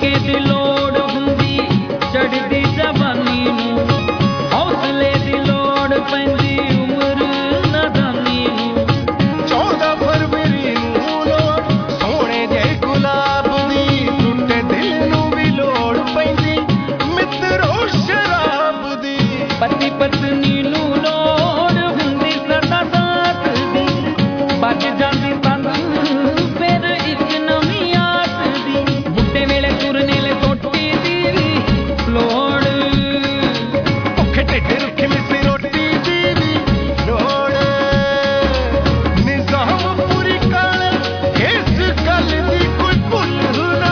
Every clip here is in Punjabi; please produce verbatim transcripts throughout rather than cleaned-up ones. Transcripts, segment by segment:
टीके दी लोड़ हुंदी चढ़दी जवानी नूं हौसले दी लोड़ पैंदी उम्र नादानी नूं चौदह फरवरी नूं लोड़ सोहणे जे गुलाब दी टुटे दिल नूं भी लोड़ पैंदी मित्रो शराब दी पति पत्नी नूं लोड़ हुंदी सदा साथ दी बच जांदी तन फिर इक नवीं आस दी बुढ़े वेले तुरने ले सोटी दी लोड़ भुखे ढिड रुखी मिसी रोटी दी भी लोड़ निजाम पूरी कर इस गल दी कोई भुल ना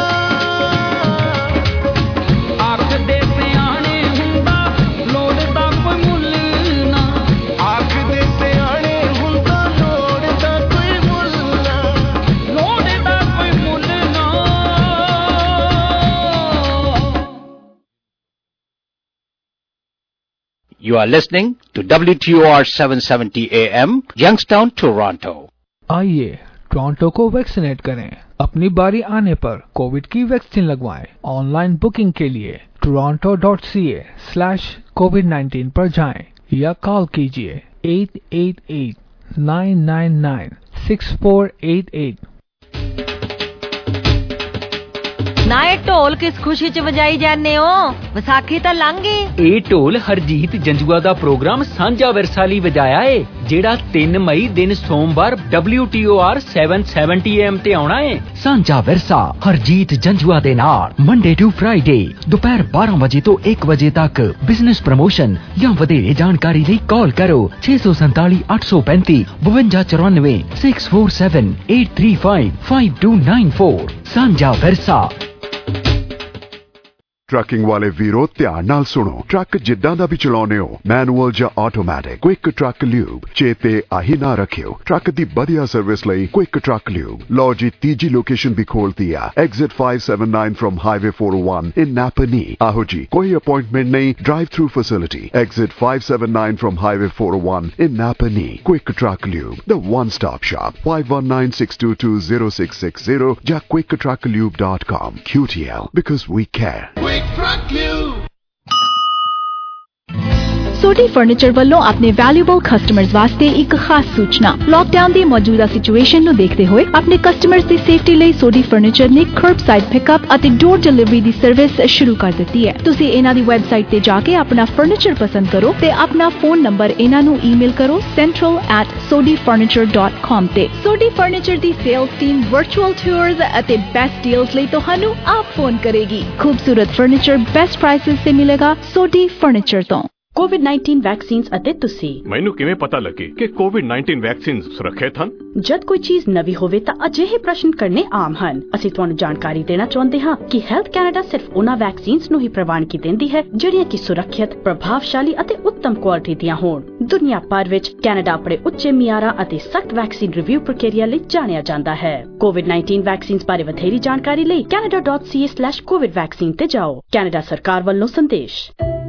आख दे सियाणे हुंदा लोड़ दा कोई मुੱਲ ना आख दे सियाणे हुंदा लोड़ दा कोई मुੱਲ ना लोड़ दा कोई मुੱਲ ना You are listening to W T O R seven seventy A M, Youngstown, Toronto. आइए टोरंटो को वैक्सीनेट करें। अपनी बारी आने पर कोविड की वैक्सीन लगवाएं। ऑनलाइन बुकिंग के लिए Toronto dot C A slash COVID nineteen पर जाएं या कॉल कीजिए eight eight eight nine nine nine six four eight eight. ना ये ढोल किस खुशी च वजाई जाने हो? विसाखी तो लंघ गई। ਇਹ ਢੋਲ ਹਰਜੀਤ ਜੰਜੂਆ ਦਾ ਪ੍ਰੋਗਰਾਮ ਸਾਂਝਾ ਵਿਰਸਾ ਲਈ ਵਜਾਇਆ ਏ ਜਿਹੜਾ ਤਿੰਨ ਮਈ ਦਿਨ ਸੋਮਵਾਰ W T O R seven seventy A M ਤੇ ਆਉਣਾ ਏ। ਸਾਂਝਾ ਵਿਰਸਾ ਹਰਜੀਤ ਜੰਜੂਆ ਦੇ ਨਾਲ ਮੰਡੇ ਟੂ ਫਰਾਈਡੇ ਦੁਪਹਿਰ ਬਾਰਾਂ ਵਜੇ ਤੋਂ ਇੱਕ ਵਜੇ ਤੱਕ। ਬਿਜ਼ਨਸ ਪ੍ਰਮੋਸ਼ਨ ਜਾਂ ਵਧੇਰੇ ਜਾਣਕਾਰੀ ਲਈ ਕਾਲ ਕਰੋ ਛੇ ਸੌ ਸੰਤਾਲੀ ਅੱਠ ਸੌ ਪੈਂਤੀ ਬਵੰਜਾ ਚੁਰਾਨਵੇਂ six four seven eight three five five two nine four. Sanjha Virsa. Trucking ਵਾਲੇ ਵੀਰੋ ਧਿਆਨ ਨਾਲ ਸੁਣੋ। ਟਰੱਕ ਜਿੱਦਾਂ ਦਾ ਵੀ ਚਲਾਉਨੇ ਹੋ, ਮੈਨੂਅਲ ਜਾਂ ਆਟੋਮੈਟਿਕ, ਕੁਇਕ ਟਰੱਕ ਲਿਊਬ ਚੇਤੇ ਆਹੀ ਨਾ ਰੱਖਿਓ। ਟਰੱਕ ਦੀ ਵਧੀਆ ਸਰਵਿਸ ਲਈ ਕੁਇਕ ਟਰੱਕ ਲਿਊਬ। ਲਓ ਜੀ ਤੀਜੀ ਲੋਕੇਸ਼ਨ ਵੀ ਖੋਲਤੀ ਆ, exit five seventy-nine from highway four oh one in Napanee. ਆਹੋ ਜੀ, ਕੋਈ ਅਪਾਇੰਟਮੈਂਟ ਨਹੀਂ, drive through facility. Exit five seventy-nine from highway four oh one in Napanee. Quick truck lube, the one stop shop. five one nine six two two zero six six zero ਜਾਂ quick truck lube dot com। Q T L, because we care. Sodhi furniture ਵੱਲੋਂ ਆਪਣੇ ਵੈਲਿਊਬਲ ਕਸਟਮਰਸ ਵਾਸਤੇ ਇੱਕ ਖਾਸ ਸੂਚਨਾ। ਲਾਕਡਾਊਨ ਦੀ ਮੌਜੂਦਾ ਸਿਚੁਏਸ਼ਨ ਨੂੰ ਦੇਖਦੇ ਹੋਏ ਆਪਣੇ ਕਸਟਮਰਸ ਦੀ ਸੇਫਟੀ ਲਈ ਸੋਡੀ ਫਰਨੀਚਰ ਨੇ ਕਰਬਸਾਈਡ ਪਿਕਅਪ ਅਤੇ ਡੋਰ ਡਿਲੀਵਰੀ ਦੀ ਸਰਵਿਸ ਸ਼ੁਰੂ ਕਰ ਦਿੱਤੀ ਹੈ। ਤੁਸੀਂ ਇਹਨਾਂ ਦੀ ਵੈਬਸਾਈਟ ਤੇ ਜਾ ਕੇ ਆਪਣਾ ਫਰਨੀਚਰ ਪਸੰਦ ਕਰੋ ਤੇ ਆਪਣਾ ਫੋਨ ਨੰਬਰ ਇਹਨਾਂ ਨੂੰ ਈਮੇਲ ਕਰੋ central at sodi furniture dot com ਤੇ। ਸੋਡੀ ਫਰਨੀਚਰ ਦੀ ਸੇਲਸ ਟੀਮ ਵਰਚੁਅਲ ਟੂਰਸ ਅਤੇ ਬੈਸਟ ਡੀਲਸ ਲਈ ਤੁਹਾਨੂੰ ਆਪ ਫੋਨ ਕਰੇਗੀ। ਖੂਬਸੂਰਤ ਫਰਨੀਚਰ ਬੈਸਟ ਪ੍ਰਾਈਸਸ ਤੇ ਮਿਲੇਗਾ ਸੋਡੀ ਫਰਨੀਚਰ ਤੋਂ। ਕੋਵਿਡ nineteen ਵੈਕਸੀਨਸ ਅਤੇ ਤੁਸੀਂ ਮੈਨੂੰ ਕਿਵੇਂ ਪਤਾ ਲੱਗੇ ਕਿ ਕੋਵਿਡ nineteen ਵੈਕਸੀਨਸ ਸੁਰੱਖਿਅਤ ਹਨ? ਜਦ ਕੋਈ ਚੀਜ਼ ਨਵੀਂ ਹੋਵੇ ਤਾਂ ਅਜਿਹੇ ਪ੍ਰਸ਼ਨ ਕਰਨੇ ਆਮ ਹਨ। ਅਸੀਂ ਤੁਹਾਨੂੰ ਜਾਣਕਾਰੀ ਦੇਣਾ ਚਾਹੁੰਦੇ ਹਾਂ ਕਿ ਹੈਲਥ ਕੈਨੇਡਾ ਸਿਰਫ ਉਹਨਾਂ ਵੈਕਸੀਨਸ ਨੂੰ ਹੀ ਪ੍ਰਵਾਨਗੀ ਦਿੰਦੀ ਹੈ ਜਿਹੜੀਆਂ ਕਿ ਸੁਰੱਖਿਅਤ, ਪ੍ਰਭਾਵਸ਼ਾਲੀ ਅਤੇ ਉੱਤਮ ਕੁਆਲਿਟੀ ਦੀਆਂ ਹੋਣ। ਦੁਨੀਆ ਭਰ ਵਿੱਚ ਕੈਨੇਡਾ ਆਪਣੇ ਉੱਚੇ ਮਿਆਰਾਂ ਅਤੇ ਸਖਤ ਵੈਕਸੀਨ ਰਿਵਿਊ ਪ੍ਰਕਿਰਿਆ ਲਈ ਜਾਣਿਆ ਜਾਂਦਾ ਹੈ। ਕੋਵਿਡ nineteen ਵੈਕਸੀਨਸ ਬਾਰੇ ਵਧੇਰੀ ਜਾਣਕਾਰੀ ਲਈ canada dot c a slash covid vaccine ਤੇ ਜਾਓ। ਕੈਨੇਡਾ ਸਰਕਾਰ ਵੱਲੋਂ ਸੰਦੇਸ਼।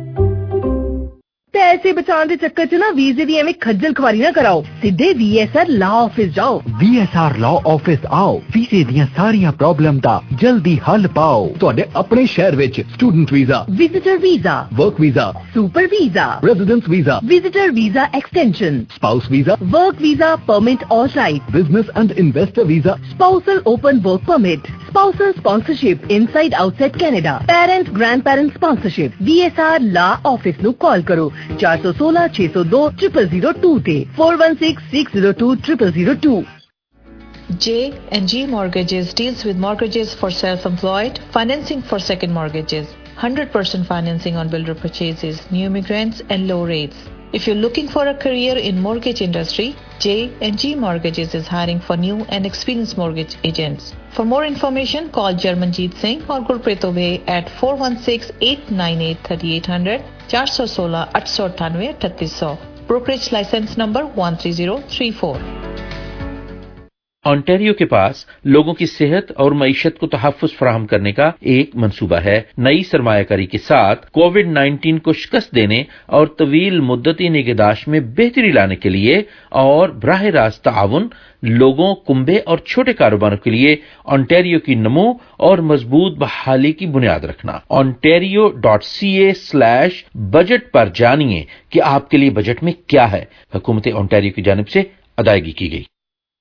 पैसे बचाने के चक्कर च ना वीजे दी एवें खज्जल खुआरी ना कराओ, सीधे V S R law office जाओ। V S R law office आओ, वीजे दियां सारियां प्रॉब्लम दा जल्दी हल पाओ। तुहाडे अपने शहर विच student visa, visitor visa, work visa, super visa, residence visa, visitor visa extension, spouse visa, work visa permit all right, business and investor visa, spousal open work permit, spousal sponsorship inside outside Canada, parent grandparent sponsorship। V S R law office नु कॉल करो चार सौ सोलह छह सौ दो ट्रिपल जीरो टू ते four one six six zero two triple zero two। J and G Mortgages deals with mortgages for self-employed, financing for second mortgages, one hundred percent financing on builder purchases, new immigrants and low rates. If you're looking for a career in mortgage industry, J and G Mortgages is hiring for new and experienced mortgage agents. For more information, call Jarmanjeet Singh or Gurpreet Obey at four one six eight nine eight three eight zero zero, four one six eight eight nine eight three zero zero. Brokerage license number one three zero three four. Ontario के पास लोगों की सेहत और मईशत को तहफ्फुज़ फराहम करने का एक मंसूबा है। नई सरमायाकारी के साथ कोविड नाइन्टीन को शिकस्त देने और तवील मुद्दती निगहदाश्त में बेहतरी लाने के लिए और बराह रास्त ताउन लोगों, कुंबे और छोटे कारोबारों के लिए ऑन्टेरियो की नमो और मजबूत बहाली की बुनियाद रखना। Ontario dot C A slash budget पर जानिए कि आपके लिए बजट में क्या है। हुकूमत ऑन्टेरियो की जानिब से अदायगी की गई।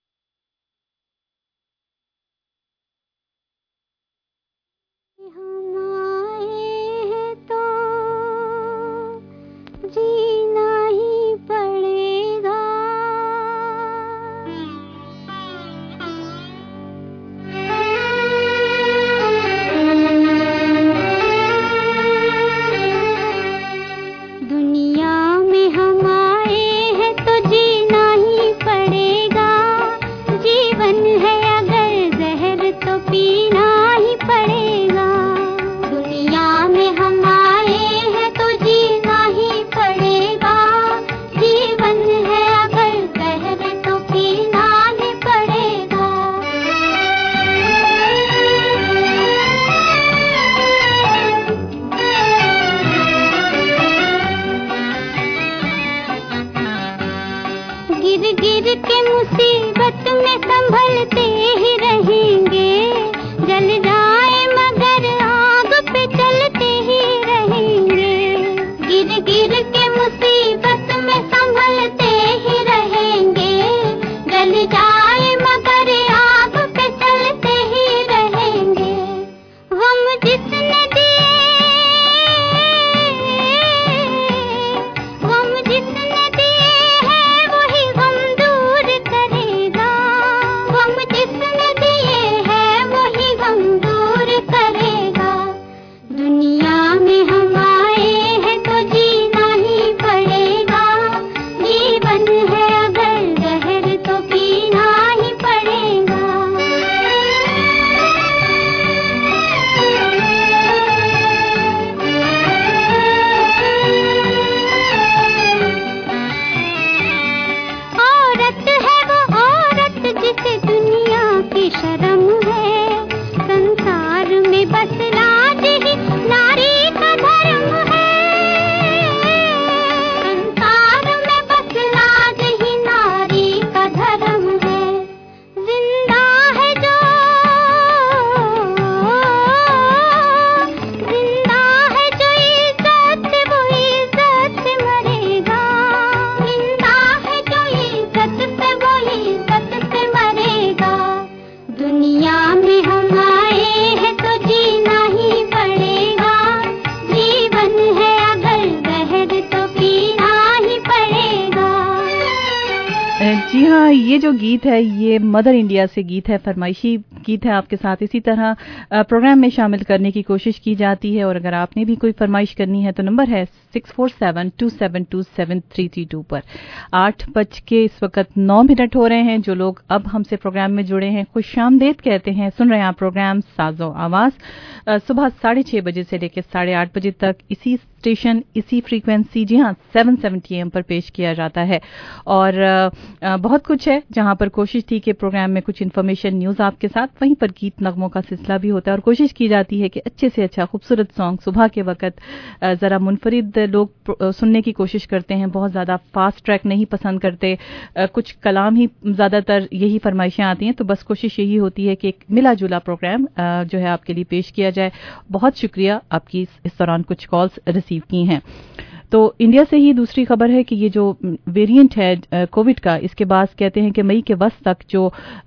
जी हाँ, ये जो गीत है ये मदर इंडिया से गीत है, फरमाइशी गीत है आपके साथ। इसी तरह प्रोग्राम में शामिल करने की कोशिश की जाती है और अगर आपने भी कोई फरमाइश करनी है तो नंबर है six four seven two seven two seven three three two पर। आठ बज के इस वक्त नौ मिनट हो रहे हैं। जो लोग अब हमसे प्रोग्राम में जुड़े हैं खुशामदीद कहते हैं। सुन रहे हैं आप प्रोग्राम साजो आवाज सुबह साढ़े छह बजे से लेकर साढ़े आठ बजे तक इसी स्टेशन इसी फ्रीक्वेंसी जी हाँ सेवन सेवेंटी एम पर पेश किया जाता है। और बहुत कुछ है जहां पर कोशिश थी कि प्रोग्राम में कुछ इन्फॉर्मेशन न्यूज आपके साथ, वहीं पर गीत नगमों का सिलसिला भी होता है और कोशिश की जाती है कि अच्छे से अच्छा खूबसूरत सॉन्ग सुबह के वक्त जरा मुनफरिद लोग सुनने की कोशिश करते हैं। बहुत ज्यादा फास्ट ट्रैक नहीं पसंद करते, कुछ कलाम ही ज्यादातर यही फरमाइशें आती हैं। तो बस कोशिश यही होती है कि एक मिला जुला प्रोग्राम जो है आपके लिए पेश किया जाए। बहुत शुक्रिया आपकी इस दौरान कुछ कॉल्स रिसीव की हैं। तो इंडिया से ही दूसरी खबर है कि ये जो वेरिएंट है कोविड का, इसके बाद कहते हैं कि मई के वस्त तक जो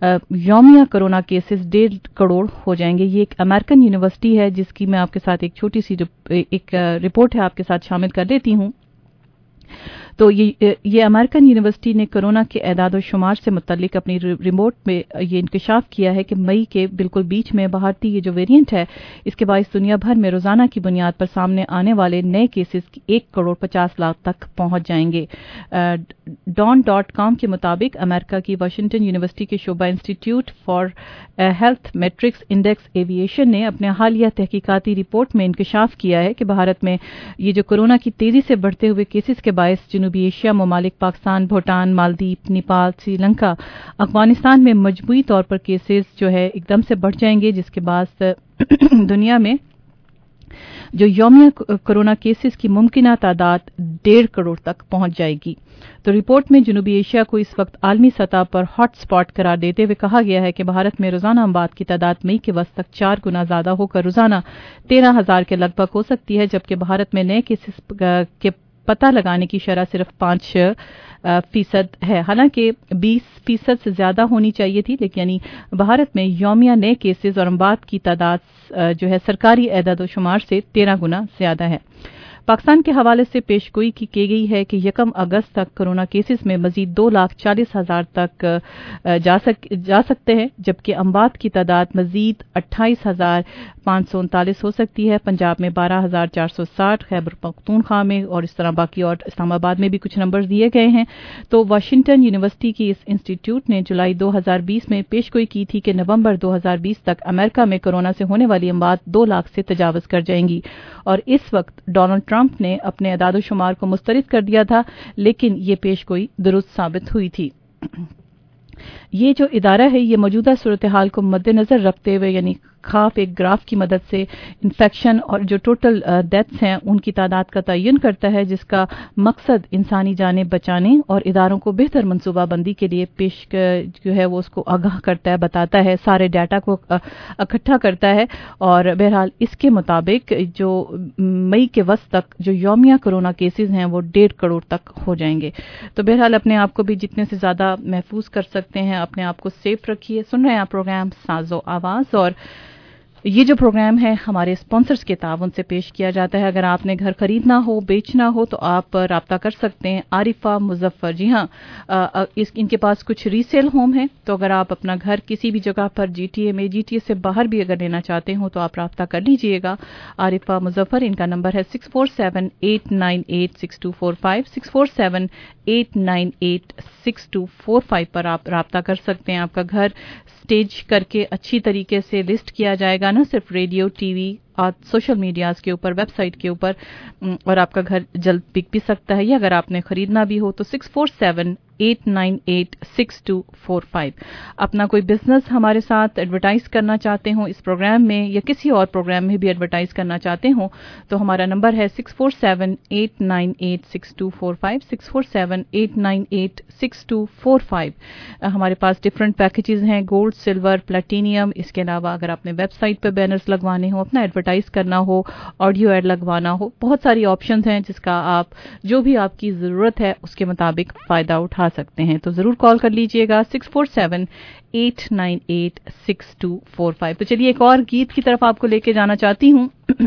यौमिया कोरोना केसेस डेढ़ करोड़ हो जाएंगे। ये एक अमेरिकन यूनिवर्सिटी है जिसकी मैं आपके साथ एक छोटी सी एक रिपोर्ट है आपके साथ शामिल कर लेती हूँ। तो ये ये अमेरिकन यूनिवर्सिटी ने कोरोना के एदाद और शुमार से मुतल्लिक अपनी रिपोर्ट में ये इंकशाफ किया है कि मई के बिल्कुल बीच में भारतीय ये जो वेरिएंट है इसके बायस दुनिया भर में रोजाना की बुनियाद पर सामने आने वाले नए केसेस एक करोड़ पचास लाख तक पहुंच जाएंगे। डॉन डॉट कॉम के मुताबिक अमेरिका की वाशिंगटन यूनिवर्सिटी के शोबा institute for health metrics index aviation ने अपने हालिया तहकीकाती रिपोर्ट में इंकशाफ किया है कि भारत में ये जो कोरोना की तेजी से बढ़ते हुए केसेस के बायस जनूबी एशिया ममालिक पाकिस्तान, भूटान, मालदीव, नेपाल, श्रीलंका, अफगानिस्तान में मजमूई तौर पर केसेस जो है एकदम से बढ़ जाएंगे, जिसके बाद दुनिया में जो यौमिया कोरोना केसेस की मुमकिना तादाद डेढ़ करोड़ तक पहुंच जाएगी। तो रिपोर्ट में जनूबी एशिया को इस वक्त आलमी सतह पर हॉट स्पॉट करार देते हुए कहा गया है कि भारत में रोजाना अमवात की तादाद मई के वक्त तक चार गुना ज्यादा होकर रोजाना तेरह हजार के लगभग हो सकती है, जबकि भारत में नए केसेस के पता लगाने की शरह सिर्फ पांच फीसद है। हालांकि बीस फीसद से ज्यादा होनी चाहिए थी, लेकिन यानी भारत में यौमिया नए केसेस और अमवात की तादाद जो है सरकारी एदाद-ओ-शुमार से तेरह गुना ज्यादा है। पाकिस्तान के हवाले से पेशगोई की की गई है कि यकम अगस्त तक कोरोना केसेस में मजीद दो लाख चालीस हजार तक जा, सक, जा सकते हैं, जबकि अमवात की तादाद मजीद अट्ठाईस हजार पांच सौ उनतालीस हो सकती है। पंजाब में बारह हजार चार सौ साठ, खैबर पख्तूनख्वा में और इस तरह बाकी और इस्लामाबाद में भी कुछ नंबर दिए गए हैं। तो वाशिंगटन यूनिवर्सिटी की इस इंस्टीट्यूट ने जुलाई दो हजार बीस में पेशगोई की थी कि नवंबर दो हजार बीस तक अमेरिका में कोरोना से होने वाली अमवात दो लाख से तजावज कर जाएंगी, और इस वक्त डोनाल्ड ट्रंप ने अपने अदाद-ओ-शुमार को मुस्तरद कर दिया था, लेकिन ये पेशगोई दुरुस्त साबित हुई थी। ये जो इदारा है ये मौजूदा सूरत हाल को मद्देनजर रखते हुए यानी खाफ एक ग्राफ की मदद से इन्फेक्शन और जो टोटल डेथ्स हैं उनकी तादाद का तयन करता है, जिसका मकसद इंसानी जानें बचाने और इदारों को बेहतर मनसूबाबंदी के लिए पेश जो है वो उसको आगाह करता है, बताता है, सारे डाटा को इकट्ठा करता है। और बहरहाल इसके मुताबिक जो मई के वस्त तक जो यौमिया कोरोना केसेस हैं वो डेढ़ करोड़ तक हो जाएंगे। तो बहरहाल अपने आप को भी जितने से ज्यादा महफूज कर सकते हैं अपने आप को सेफ रखिए। सुन रहे हैं आप प्रोग्राम साजो आवाज, और ये जो प्रोग्राम है हमारे स्पॉन्सर्स के ताउन से पेश किया जाता है। अगर आपने घर खरीदना हो, बेचना हो तो आप राब्ता कर सकते हैं आरिफा मुजफ्फर। जी हाँ, इस इनके पास कुछ रीसेल होम है, तो अगर आप अपना घर किसी भी जगह पर जीटीए में, जीटीए से बाहर भी अगर लेना चाहते हो तो आप राब्ता कर लीजिएगा। आरिफा मुजफ्फर, इनका नंबर है six four seven eight nine eight six two four five six four seven eight nine eight six two four five पर आप राब्ता कर सकते हैं। आपका घर स्टेज करके अच्छी तरीके से लिस्ट किया जाएगा, ना सिर्फ रेडियो, टीवी और सोशल मीडियाज के ऊपर, वेबसाइट के ऊपर, और आपका घर जल्द बिक भी सकता है। या अगर आपने खरीदना भी हो तो six four seven eight nine eight six two four five. अपना कोई बिजनेस हमारे साथ एडवर्टाइज करना चाहते हो इस प्रोग्राम में या किसी और प्रोग्राम में भी एडवर्टाइज करना चाहते हो तो हमारा नंबर है six four seven eight nine eight six two four five six four seven eight nine eight six two four five. हमारे पास डिफरेंट पैकेजेस हैं, गोल्ड, सिल्वर, प्लेटिनियम। इसके अलावा अगर आपने वेबसाइट पर बैनर्स लगवाने हो, अपना एडवर्टाइज करना हो, ऑडियो एड लगवाना हो, बहुत सारी ऑप्शंस हैं जिसका आप जो भी आपकी जरूरत है उसके मुताबिक फायदा उठा सकते हैं। तो जरूर कॉल कर लीजिएगा six four seven eight nine eight six two four five. तो चलिए एक और गीत की तरफ आपको लेके जाना चाहती हूँ।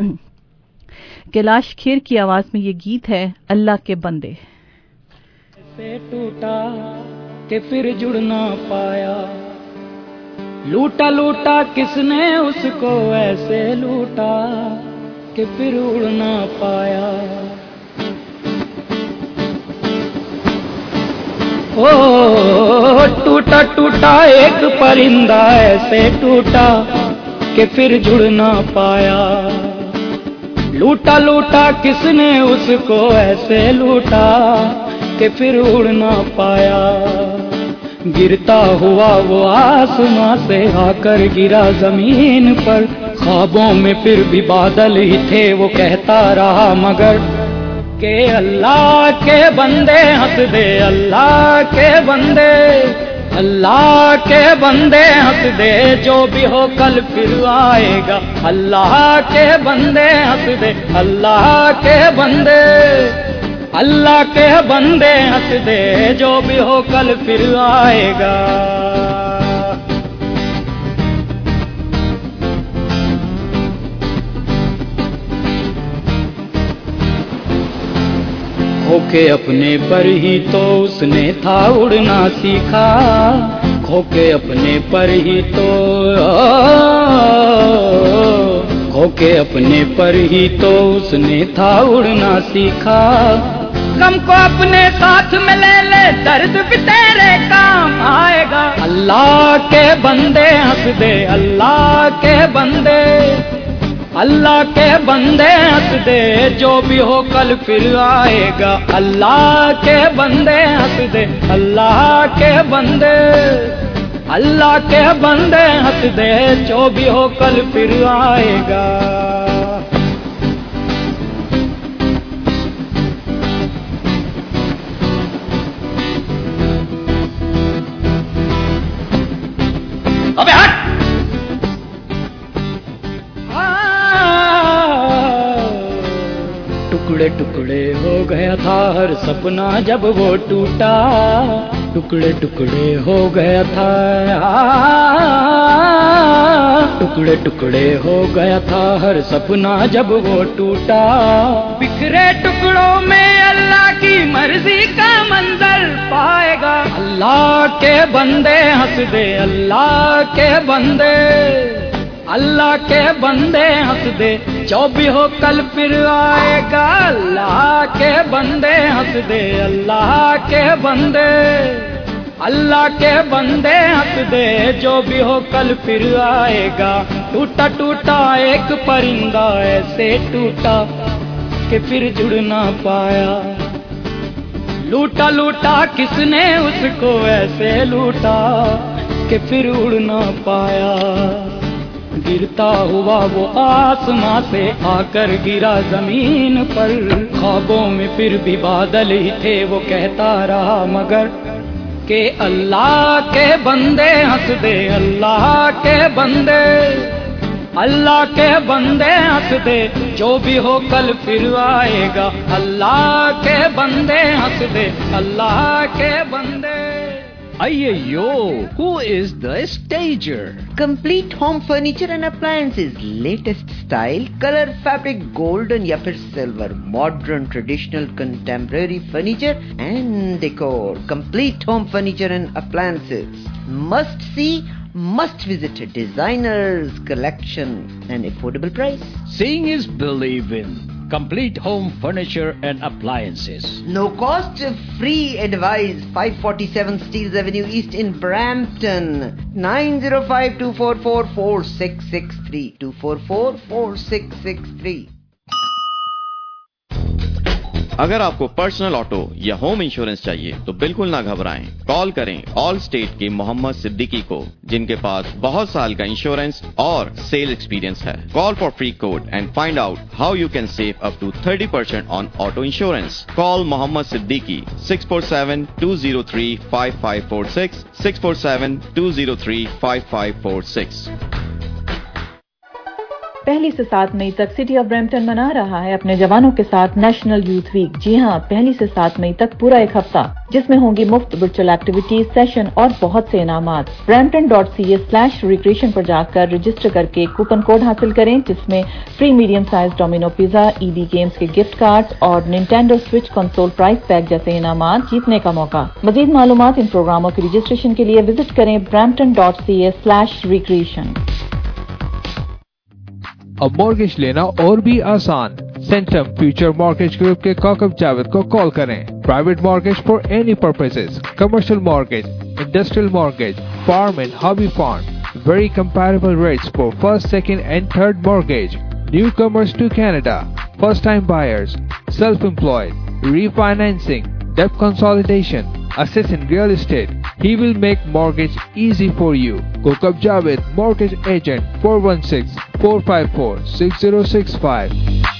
कैलाश खेर की आवाज में ये गीत है, अल्लाह के बंदे। से टूटा के फिर जुड़ ना पाया, लूटा लूटा किसने उसको ऐसे लूटा कि फिर उड़ ना पाया। ओ टूटा टूटा एक परिंदा ऐसे टूटा कि फिर जुड़ ना पाया, लूटा लूटा किसने उसको ऐसे लूटा कि फिर उड़ ना पाया। गिरता हुआ वो आसमां से आकर गिरा जमीन पर, ख्वाबों में फिर भी बादल ही थे, वो कहता रहा मगर के अल्लाह के बंदे हंस दे, अल्लाह के बंदे, अल्लाह के बंदे हंस दे, जो भी हो कल फिर आएगा। अल्लाह के बंदे हंस दे, अल्लाह के बंदे, अल्लाह के बंदे हंस दे, जो भी हो कल फिर आएगा। खोके अपने पर ही तो उसने था उड़ना सीखा, खोके अपने पर ही तो खोके अपने पर ही तो उसने था उड़ना सीखा। गम को अपने साथ में ले ले, दर्द भी तेरे काम आएगा। अल्लाह के बंदे हंस दे, अल्लाह के बंदे, अल्लाह के बंदे हंस दे, जो भी हो कल फिर आएगा। अल्लाह के बंदे हंस दे, अल्लाह के बंदे, अल्लाह के बंदे हंस दे, जो भी हो कल फिर आएगा। अबे हट! टुकड़े टुकड़े हो गया था हर सपना जब वो टूटा, टुकड़े टुकड़े हो गया था, टुकड़े टुकड़े हो गया था हर सपना जब वो टूटा। बिखरे टुकड़ों में अल्लाह की मर्जी का मंजर पाएगा। अल्लाह के बंदे हंस दे, अल्लाह के बंदे, अल्लाह के बंदे हंस दे, जो भी हो कल फिर आएगा। अल्लाह के बंदे हंस दे, अल्लाह के बंदे, अल्लाह के बंदे हंस दे, जो भी हो कल फिर आएगा। टूटा टूटा एक परिंदा ऐसे टूटा कि फिर जुड़ ना पाया। लूटा लूटा किसने उसको ऐसे लूटा कि फिर उड़ ना पाया। गिरता हुआ वो आसमां से आकर गिरा जमीन पर, ख्वाबों में फिर भी बादल ही थे वो कहता रहा मगर के अल्लाह के बंदे हंस दे, अल्लाह के बंदे, अल्लाह के बंदे हंस दे, जो भी हो कल फिर आएगा। अल्लाह के बंदे हंस दे, अल्लाह के बंदे। Ayyo, who is the stager? Complete home furniture and appliances, latest style, color, fabric, golden या फिर silver, modern, traditional, contemporary furniture and decor. Complete home furniture and appliances. Must see, must visit designers collection and affordable price. Seeing is believing. Complete home furniture and appliances. No cost, free advice. five forty-seven Steeles Avenue East in Brampton. nine zero five, two four four, four six six three. two four four, four six six three. अगर आपको पर्सनल ऑटो या होम इंश्योरेंस चाहिए तो बिल्कुल ना घबराएं। कॉल करें ऑल स्टेट के मोहम्मद सिद्दीकी को, जिनके पास बहुत साल का इंश्योरेंस और सेल एक्सपीरियंस है। Call for free quote and find out how you can save up to thirty percent on auto insurance. Call Mohammed Siddiqui six four seven, two zero three, five five four six, six four seven, two zero three, five five four six। पहली से सात मई तक सिटी ऑफ ब्रैम्पटन मना रहा है अपने जवानों के साथ नेशनल यूथ वीक। जी हाँ, पहली से सात मई तक पूरा एक हफ्ता, जिसमें होंगी मुफ्त वर्चुअल एक्टिविटीज, सेशन और बहुत से इनामात। Brampton dot C A slash recreation पर जाकर रजिस्टर करके कूपन कोड हासिल करें, जिसमें free medium size Domino pizza, ED games के गिफ्ट कार्ड्स और Nintendo Switch console prize pack जैसे इनामात जीतने का मौका। मजीद मालूमात इन प्रोग्रामों के रजिस्ट्रेशन के लिए विजिट करें Brampton dot C A slash recreation. अब मॉर्गेज लेना और भी आसान। सेंटम फ्यूचर मॉर्गेज ग्रुप के काकब जावेद को कॉल करें। Private mortgage for any purposes, commercial mortgage, industrial mortgage, farm and hobby farm, very comparable rates for first, second and third mortgage, newcomers to Canada, first time buyers, self employed, refinancing, debt consolidation, assist in real estate. He will make mortgage easy for you. Kokab Javed, Mortgage Agent, four one six, four five four, six zero six five.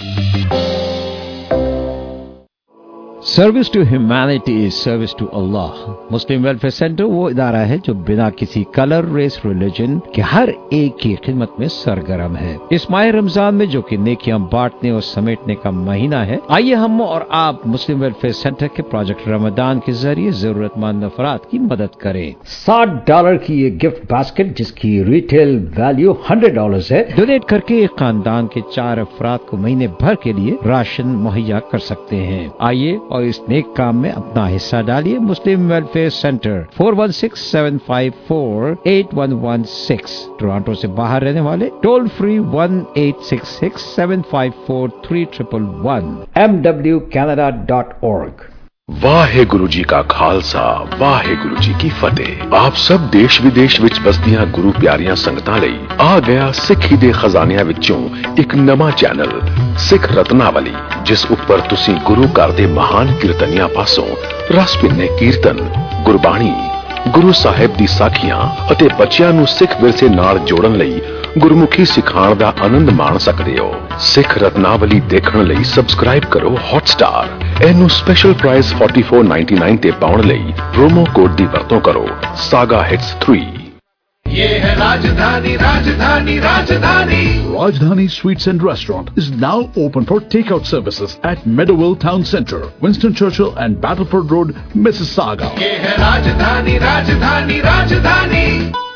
Service to humanity is service to Allah. Muslim welfare centre वो इदारा है जो बिना किसी कलर, रेस, रिलीजन के हर एक की खिदमत में सरगर्म है। इस माह रमजान में जो कि नेकियां बांटने और समेटने का महीना है, आइए हम और आप मुस्लिम वेलफेयर सेंटर के प्रोजेक्ट रमजान के जरिए जरूरतमंद अफराद की मदद करें। साठ डॉलर की ये गिफ्ट बास्केट जिसकी रिटेल वैल्यू हंड्रेड डॉलर है, डोनेट करके एक खानदान के चार अफराद को महीने भर के लिए राशन मुहैया कर सकते हैं। आइए और इस नेक काम में अपना हिस्सा डालिए। Muslim welfare centre four one six, seven five four, eight one one six. Toronto से बाहर रहने वाले toll free one eight six six, seven five four, three triple one. M W Canada dot org। Waheguru ji ਕਾ ਖਾਲਸਾ ਵਾਹਿਗੁਰੂ ਜੀ ਕੀ ਫਤਿਹ। ਆਪ ਸਭ ਦੇਸ਼ ਵਿਦੇਸ਼ ਵਿੱਚ ਬਸਦੀਆਂ ਗੁਰੂ ਪਿਆਰੀਆਂ ਸੰਗਤਾਂ ਲਈ ਆ ਗਿਆ ਸਿੱਖੀ ਦੇ ਖਜ਼ਾਨਿਆਂ ਵਿੱਚੋਂ ਇੱਕ ਨਵਾਂ ਚੈਨਲ ਸਿੱਖ ਰਤਨਾਵਲੀ, ਜਿਸ ਉੱਪਰ ਤੁਸੀਂ ਗੁਰੂ ਘਰ ਦੇ ਮਹਾਨ ਕੀਰਤਨੀਆਂ ਪਾਸੋਂ ਰਸ ਭਿੰਨੇ ਕੀਰਤਨ, ਗੁਰਬਾਣੀ, ਗੁਰੂ ਸਾਹਿਬ ਦੀ ਸਾਖੀਆਂ ਅਤੇ ਬੱਚਿਆਂ ਨੂੰ ਸਿੱਖ ਵਿਰਸੇ ਨਾਲ ਜੋੜਨ ਲਈ ਗੁਰਮੁਖੀ ਸਿਖਾਉਣ ਦਾ ਆਨੰਦ ਮਾਣ ਸਕਦੇ ਹੋ। ਸਿੱਖ ਰਤਨਾਵਲੀ ਦੇਖਣ ਲਈ ਸਬਸਕ੍ਰਾਈਬ ਕਰੋ ਹੌਟਸਟਾਰ। ਇਹਨੂੰ ਸਪੈਸ਼ਲ ਪ੍ਰਾਈਸ ਚੌਂਤਾਲੀ ਨਿਨਆਨਵੇਂ ਤੇ ਪਾਉਣ ਲਈ ਪ੍ਰੋਮੋ ਕੋਡ ਦੀ ਵਰਤੋਂ ਕਰੋ ਸਾਗਾ ਹਿਟਸ ਥ੍ਰੀ। ये है राजधानी राजधानी राजधानी Rajdhani Sweets and Restaurant is now open for takeout services at Meadowville Town Centre, Winston Churchill and Battleford Road, Mississauga. ये है राजधानी राजधानी राजधानी।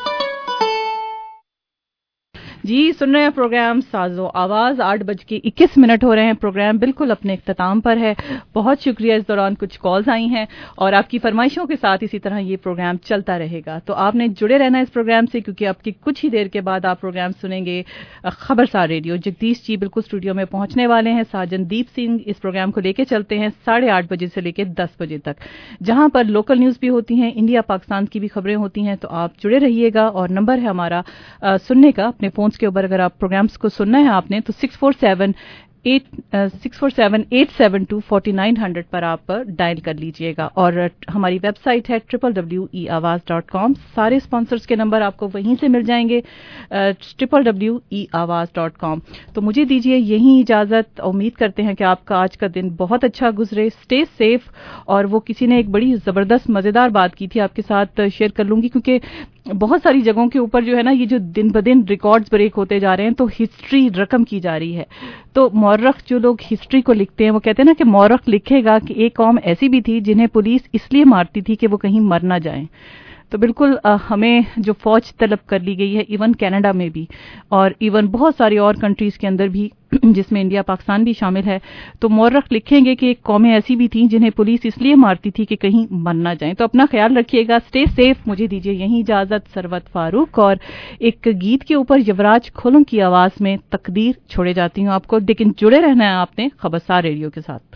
जी सुन रहे हैं प्रोग्राम साजो आवाज। आठ बज के इक्कीस मिनट हो रहे हैं। प्रोग्राम बिल्कुल अपने इख्तिताम पर है। बहुत शुक्रिया। इस दौरान कुछ कॉल्स आई हैं और आपकी फरमाइशों के साथ इसी तरह ये प्रोग्राम चलता रहेगा, तो आपने जुड़े रहना है इस प्रोग्राम से, क्योंकि आपकी कुछ ही देर के बाद आप प्रोग्राम सुनेंगे खबरसार रेडियो। जगदीश जी बिल्कुल स्टूडियो में पहुंचने वाले हैं। साजनदीप सिंह इस प्रोग्राम को लेकर चलते हैं साढ़े आठ बजे से लेकर दस बजे तक, जहां पर लोकल न्यूज भी होती हैं, इंडिया पाकिस्तान की भी खबरें होती हैं। तो आप जुड़े रहिएगा और नंबर है हमारा आ, सुनने का अपने फोन्स के ऊपर। अगर आप प्रोग्राम्स को सुनना है आपने तो six four seven eight six four seven eight seven two forty nine hundred पर आप डायल कर लीजिएगा। और हमारी वेबसाइट है triple W E Awaaz dot com. सारे स्पॉन्सर्स के नंबर आपको वहीं से मिल जाएंगे, triple W E Awaaz dot com. तो मुझे दीजिए यहीं इजाज़त। उम्मीद करते हैं कि आपका आज का दिन बहुत अच्छा गुजरे। Stay safe. और वो किसी ने एक बड़ी ज़बरदस्त मज़ेदार बात की थी, आपके साथ शेयर कर लूँगी, क्योंकि बहुत सारी जगहों के ऊपर जो है ना, ये जो दिन ब दिन रिकॉर्ड्स ब्रेक होते जा रहे हैं, तो हिस्ट्री रकम की जा रही है। तो मौरख जो लोग हिस्ट्री को लिखते हैं वो कहते हैं ना कि मौरख लिखेगा कि एक कौम ऐसी भी थी जिन्हें पुलिस इसलिए मारती थी कि वो कहीं मर ना जाएं। तो बिल्कुल आ, हमें जो फौज तलब कर ली गई है, इवन कनाडा में भी और इवन बहुत सारी और कंट्रीज़ के अंदर भी, जिसमें इंडिया पाकिस्तान भी शामिल है, तो मौरख लिखेंगे कि एक कौमें ऐसी भी थीं जिन्हें पुलिस इसलिए मारती थी कि कहीं मर ना जाएं। तो अपना ख्याल रखिएगा। Stay safe. मुझे दीजिए यहीं इजाज़त। सरवत फारूक और एक गीत के ऊपर युवराज खोलों की आवाज़ में तकदीर छोड़े जाती हूँ आपको, लेकिन जुड़े रहना है आपने खबरसार रेडियो के साथ।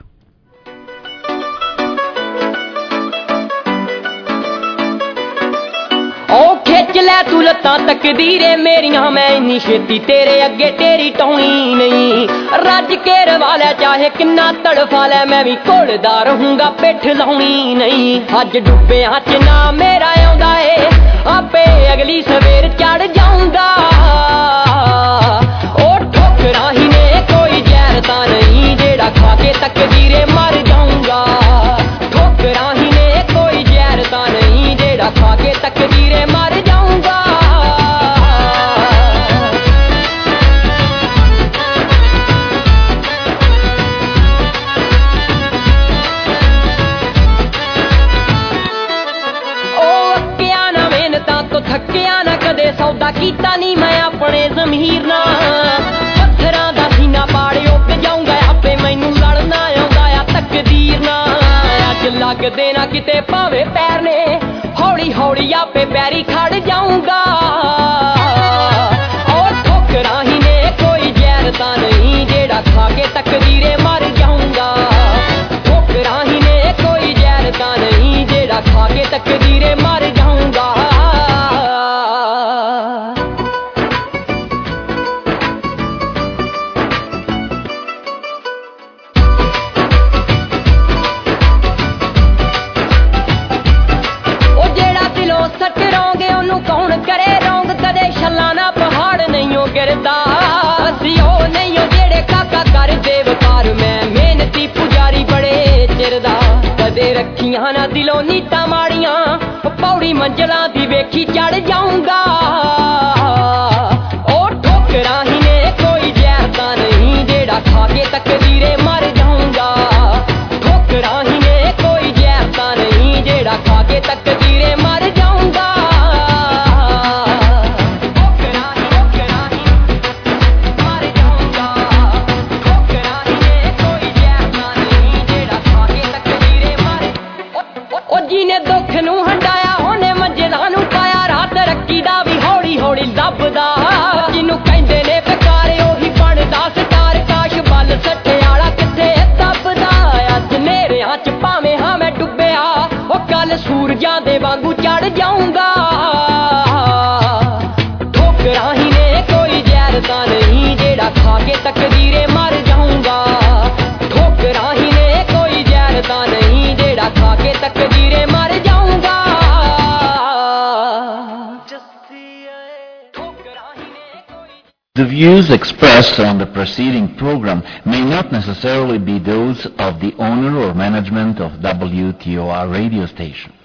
ओ खिच लै तू लत्तां तकदीरे मेरियां, मैं इन्नी छेती तेरे अगे तेरी टौनी नहीं। रज के रवा लै चाहे किन्ना तड़फा लै, मैं भी घोड़दा रहूंगा पिठ लाउनी नहीं। अज डुब्बियां च ना मेरा आउंदा ए, आपे अगली सवेर चढ़ जाऊंगा। ओ ठोकरां ही ने कोई जहर तां नहीं, जेड़ा खा के तकदीरे मर जाऊंगा। ठोकरां ही ने कोई जहर तां नहीं, जेड़ा खा के तकदीरे मर जाऊंगा। ओ अक्किया ना मेहनतां तो थक्किया ना कदे, सौदा कीता नहीं मैं अपने ज़मीर नाल। पत्थरां दा सीना पाड़ उग जाऊंगा, आपे मैनू लड़ना आउंदा आ तकदीर नाल। अज लगदे ना किते भावे पैर ने, हौली हौली आपे पैरी खड़ जाऊंगा। और ठोकरां ही ने कोई जहर तां नहीं, जेड़ा खा के तकदीरे मर जाऊंगा। ठोकरां ही ने कोई जहर तां नहीं, जेड़ा खा के तकदीरे मर जाऊंगा। कौन करे रौंग, कदे छलाना पहाड़ नहीं हो गिरदा। असी ओ नहीं हो जेड़े काका कर दे वपार, मैं मेहनती पुजारी बड़े चिरदा। कदे रखियां ना दिलों नीतां माड़ियां, पौड़ी मंजिलां दी वेखी चढ़ जाऊंगा। ओ ठोकरां ही ने कोई जहर तां नहीं, जेड़ा खा के तकदीरे मर जाऊंगा। ठोकरां ही ने कोई जहर तां नहीं, जेड़ा खा के तकदीरे मर जाऊंगा। जिने दुख नू हटाया ओने मंजिलां नू दे वांगू चढ़ जाऊंगा ठोकरां ही ने कोई जहर तां नहीं जेड़ा खा के तकदीरे मर जाऊंगा ठोकरां ही ने कोई जहर तां नहीं जेड़ा खा के तकदीरे मर जाऊंगा The views expressed on the preceding program may not necessarily be those of the owner or management of W T O R radio station.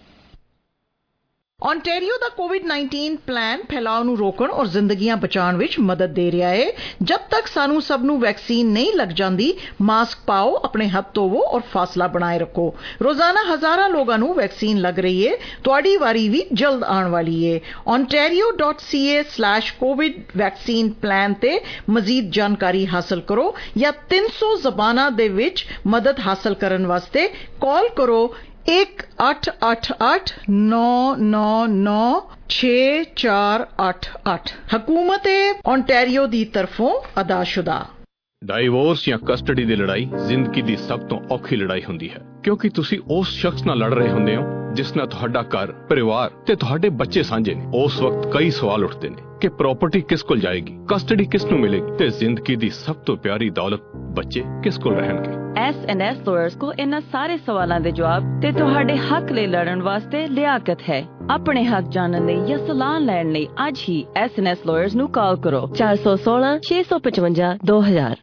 Ontario ਦਾ ਕੋਵਿਡ ਨਾਈਨਟੀਨ ਪਲਾਨ ਫੈਲਾਅ ਨੂੰ ਰੋਕਣ ਔਰ ਜ਼ਿੰਦਗੀਆਂ ਬਚਾਉਣ ਵਿੱਚ ਮਦਦ ਦੇ ਰਿਹਾ ਹੈ ਜਦ ਤੱਕ ਸਾਨੂੰ ਸਭ ਨੂੰ ਵੈਕਸੀਨ ਨਹੀਂ ਲੱਗ ਜਾਂਦੀ ਮਾਸਕ ਪਾਓ ਆਪਣੇ ਹੱਥ ਧੋਵੋ ਔਰ ਫਾਸਲਾ ਬਣਾਏ ਰੱਖੋ ਰੋਜ਼ਾਨਾ ਹਜ਼ਾਰਾਂ ਲੋਕਾਂ ਨੂੰ ਵੈਕਸੀਨ ਲੱਗ ਰਹੀ ਹੈ ਤੁਹਾਡੀ ਵਾਰੀ ਵੀ ਜਲਦ ਆਉਣ ਵਾਲੀ ਹੈ ontario dot c a slash covid vaccine plan ਤੇ ਮਜ਼ੀਦ ਜਾਣਕਾਰੀ ਹਾਸਲ ਕਰੋ ਜਾਂ ਤਿੰਨ ਸੌ ਜ਼ਬਾਨਾਂ ਦੇ ਵਿੱਚ ਮਦਦ ਹਾਸਲ ਕਰਨ ਵਾਸਤੇ ਕਾਲ ਕਰੋ एक अठ अठ अठ नौ नौ नौ छे चार अठ अठ हुकूमत ओंटारियो दी तरफों अदाशुदा ਡਾਈਵੋਰਸ ਜਾਂ ਕਸਟਡੀ ਦੀ ਲੜਾਈ ਜ਼ਿੰਦਗੀ ਦੀ ਸਭ ਤੋਂ ਔਖੀ ਲੜਾਈ ਹੁੰਦੀ ਹੈ ਕਿਉਂਕਿ ਤੁਸੀਂ ਉਸ ਸ਼ਖਸ ਨਾਲ ਲੜ ਰਹੇ ਹੁੰਦੇ ਹੋ ਜਿਸ ਨਾਲ ਤੁਹਾਡਾ ਘਰ ਪਰਿਵਾਰ ਤੇ ਤੁਹਾਡੇ ਬੱਚੇ ਸਾਂਝੇ ਨੇ ਉਸ ਵਕਤ ਕਈ ਸਵਾਲ ਉੱਠਦੇ ਨੇ ਕਿ ਪ੍ਰਾਪਰਟੀ ਕਿਸ ਕੋਲ ਜਾਏਗੀ ਕਸਟਡੀ ਕਿਸ ਨੂੰ ਮਿਲੇਗੀ ਤੇ ਜ਼ਿੰਦਗੀ ਦੀ ਸਭ ਤੋਂ ਪਿਆਰੀ ਦੌਲਤ ਬੱਚੇ ਕਿਸ ਕੋਲ ਰਹਿਣਗੇ ਐਸ ਐਂਡ ਐਸ ਲਾਇਰਸ ਕੋ ਇਹਨਾਂ ਸਾਰੇ ਸਵਾਲਾਂ ਦੇ ਜਵਾਬ ਤੇ ਤੁਹਾਡੇ ਹੱਕ ਲਈ ਲੜਨ ਵਾਸਤੇ ਲਿਆਕਤ ਹੈ ਆਪਣੇ ਹੱਕ ਜਾਣਨ ਲਈ ਜਾਂ ਸਲਾਹ ਲੈਣ ਲਈ ਅੱਜ ਹੀ ਐਸ ਐਂਡ ਐਸ ਲਾਇਰਸ ਨੂੰ ਕਾਲ ਕਰੋ ਚਾਰ ਸੌ ਸੋਲਾਂ ਛੇ ਸੌ ਪਚਵੰਜਾ ਦੋ ਹਜ਼ਾਰ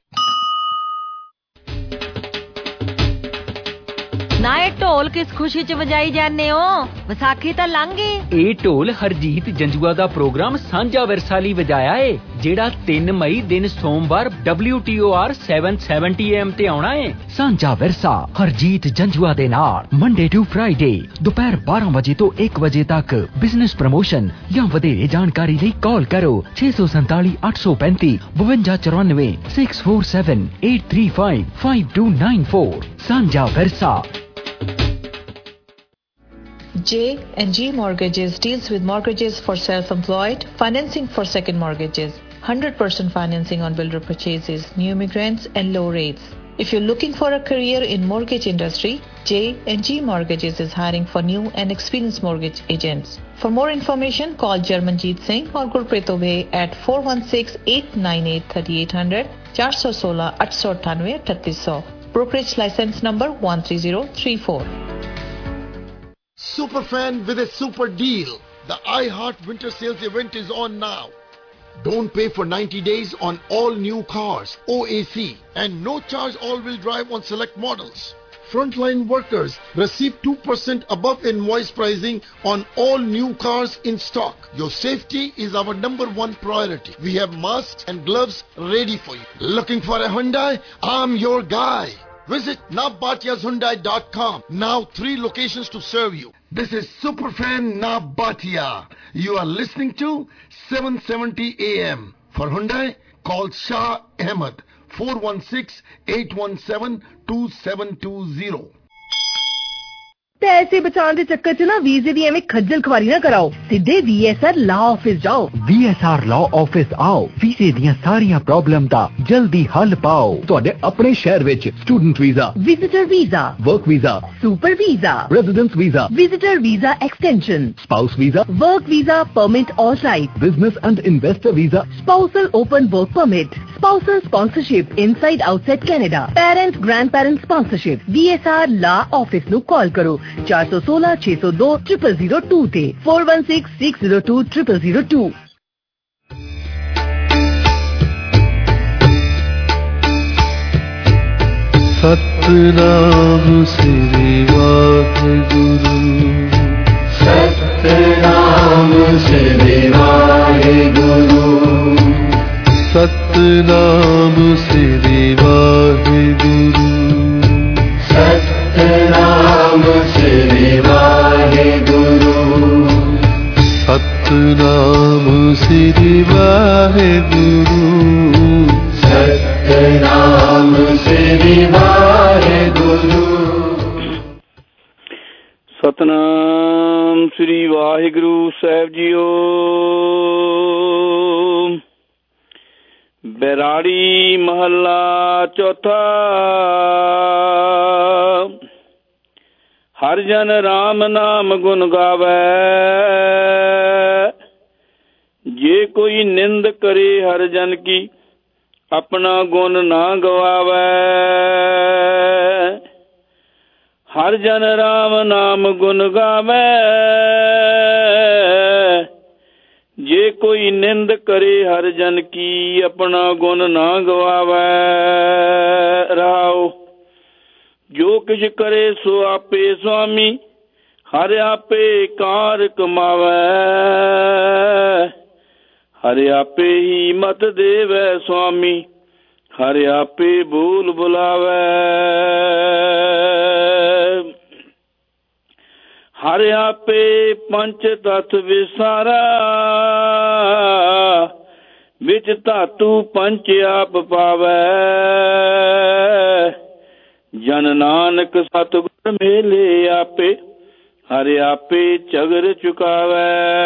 ਨਾ ਇਹ ਢੋਲ ਕਿਸ ਖੁਸ਼ੀ ਚ ਵਜਾਈ ਜਾਂਦੇ ਹੋ ਵਿਸਾਖੀ ਤਾਂ ਲੰਘ ਗਈ ਇਹ ਢੋਲ ਹਰਜੀਤ ਜੰਜੂਆ ਦਾ ਪ੍ਰੋਗਰਾਮ ਸਾਂਝਾ ਵਿਰਸਾ ਲਈ ਵਜਾਇਆ ਏ ਜਿਹੜਾ ਤਿੰਨ ਮਈ ਦਿਨ ਸੋਮਵਾਰ W T O R seven seventy A M ਤੇ ਆਉਣਾ ਏ ਸਾਂਝਾ ਵਿਰਸਾ ਹਰਜੀਤ ਜੰਜੂਆ ਦੇ ਨਾਲ ਮੰਡੇ ਟੂ ਫਰਾਈਡੇ ਦੁਪਹਿਰ ਬਾਰਾਂ ਵਜੇ ਤੋਂ ਇੱਕ ਵਜੇ ਤੱਕ ਬਿਜ਼ਨਸ ਪ੍ਰਮੋਸ਼ਨ ਜਾਂ ਵਧੇਰੇ ਜਾਣਕਾਰੀ ਲਈ ਕਾਲ ਕਰੋ ਛੇ ਸੌ ਸੰਤਾਲੀ ਅੱਠ ਸੌ ਪੈਂਤੀ ਬਵੰਜਾ ਚੁਰਾਨਵੇਂ six four seven eight three five five two nine four ਸਾਂਝਾ ਵਿਰਸਾ J and G Mortgages deals with mortgages for self-employed, financing for second mortgages, one hundred percent financing on builder purchases, new immigrants and low rates. If you're looking for a career in mortgage industry, J and G Mortgages is hiring for new and experienced mortgage agents. For more information, call Jarmanjeet Singh or Gurpreet Obey at four one six, eight nine eight, three eight zero zero, four one six, eight nine eight, three eight zero zero. Brokerage license number one three zero three four. Superfan with a super deal. The iHeart Winter Sales event is on now. Don't pay for ninety days on all new cars, O A C, and no charge all-wheel drive on select models. Frontline workers receive two percent above invoice pricing on all new cars in stock. Your safety is our number one priority. We have masks and gloves ready for you. Looking for a Hyundai? I'm your guy. Visit nabatiyas hyundai dot com. Now three locations to serve you. This is Superfan Nabatia. You are listening to seven seventy A M. For Hyundai, call Shah Ahmed four one six, eight one seven, two seven two zero. पैसे बचाने के चक्कर च ना वीजे दी एवें खज्जल खवारी ना कराओ सीधे V S R law office जाओ V S R law office आओ वीजे दियां सारियां प्रॉब्लम दा जल्दी हल पाओ ਤੁਹਾਡੇ ਆਪਣੇ ਸ਼ਹਿਰ ਵਿੱਚ student visa visitor visa work visa super visa residence visa visitor visa extension spouse visa work visa permit all right business and investor visa spousal open work permit spousal sponsorship inside outside Canada parent grandparent sponsorship V S R law office ਨੂੰ ਕਾਲ ਕਰੋ चार सौ सोलह छह सौ दो triple zero two three four one six six zero two triple zero two Satnam Shri Waheguru Satnam Shri Waheguru Satnam Shri Waheguru Satnam Shri Waheguru Satnam Shri Waheguru Satnam Shri Waheguru Satnam Shri Waheguru साहब जीओ बैराड़ी महला चौथा ਹਰ ਜਨ ਰਾਮ ਨਾਮ ਗੁਣ ਗਾਵੈ ਜੇ ਕੋਈ ਨਿੰਦ ਕਰੇ ਹਰ ਜਨ ਕੀ ਆਪਣਾ ਗੁਣ ਨਾ ਗਵਾਵੈ ਹਰ ਜਨ ਰਾਮ ਨਾਮ ਗੁਣ ਗਾਵੈ ਜੇ ਕੋਈ ਨਿੰਦ ਕਰੇ ਹਰ ਜਨ ਕੀ ਆਪਣਾ ਗੁਣ ਨਾ ਗਵਾਵੈ ਰਹਾਓ ਜੋ ਕਿਛ ਕਰੇ ਸੋ ਆਪੇ ਸੁਆਮੀ ਹਰ ਆਪੇ ਕਾਰ ਕਮਾਵੈ ਹਰ ਆਪੇ ਹੀ ਮਤ ਦੇਵੈ ਸੁਆਮੀ ਹਰ ਆਪੇ ਬੋਲ ਬੁਲਾਵੈ ਹਰ ਆਪੇ ਪੰਚ ਤਤ ਵਿਸਾਰਾ ਵਿੱਚ ਧਾਤੂ ਪੰਚ ਆਪ ਪਾਵੈ ਜਨ ਨਾਨਕ ਸਤਿਗੁਰ ਮੇਲੇ ਆਪੇ ਹਰ ਆਪੇ ਝਗਰ ਚੁਕਾਵੈ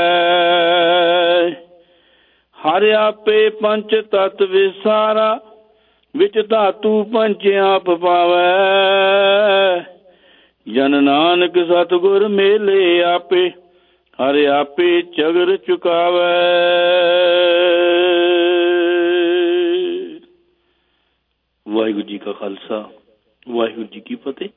ਹਰ ਆਪੇ ਪੰਚ ਤਤ ਵਿਸਾਰਾ ਵਿੱਚ ਧਾਤੂ ਪੰਚ ਆਪ ਪਾਵੈ ਜਨ ਨਾਨਕ ਸਤਿਗੁਰ ਮੇਲੇ ਆਪੇ ਹਰ ਆਪੇ ਝਗਰ ਚੁਕਾਵੈ ਵਾਹਿਗੁਰੂ ਜੀ ਕਾ ਖਾਲਸਾ ਵਾਹਿਗੁਰੂ ਜੀ ਕੀ ਫਤਿਹ।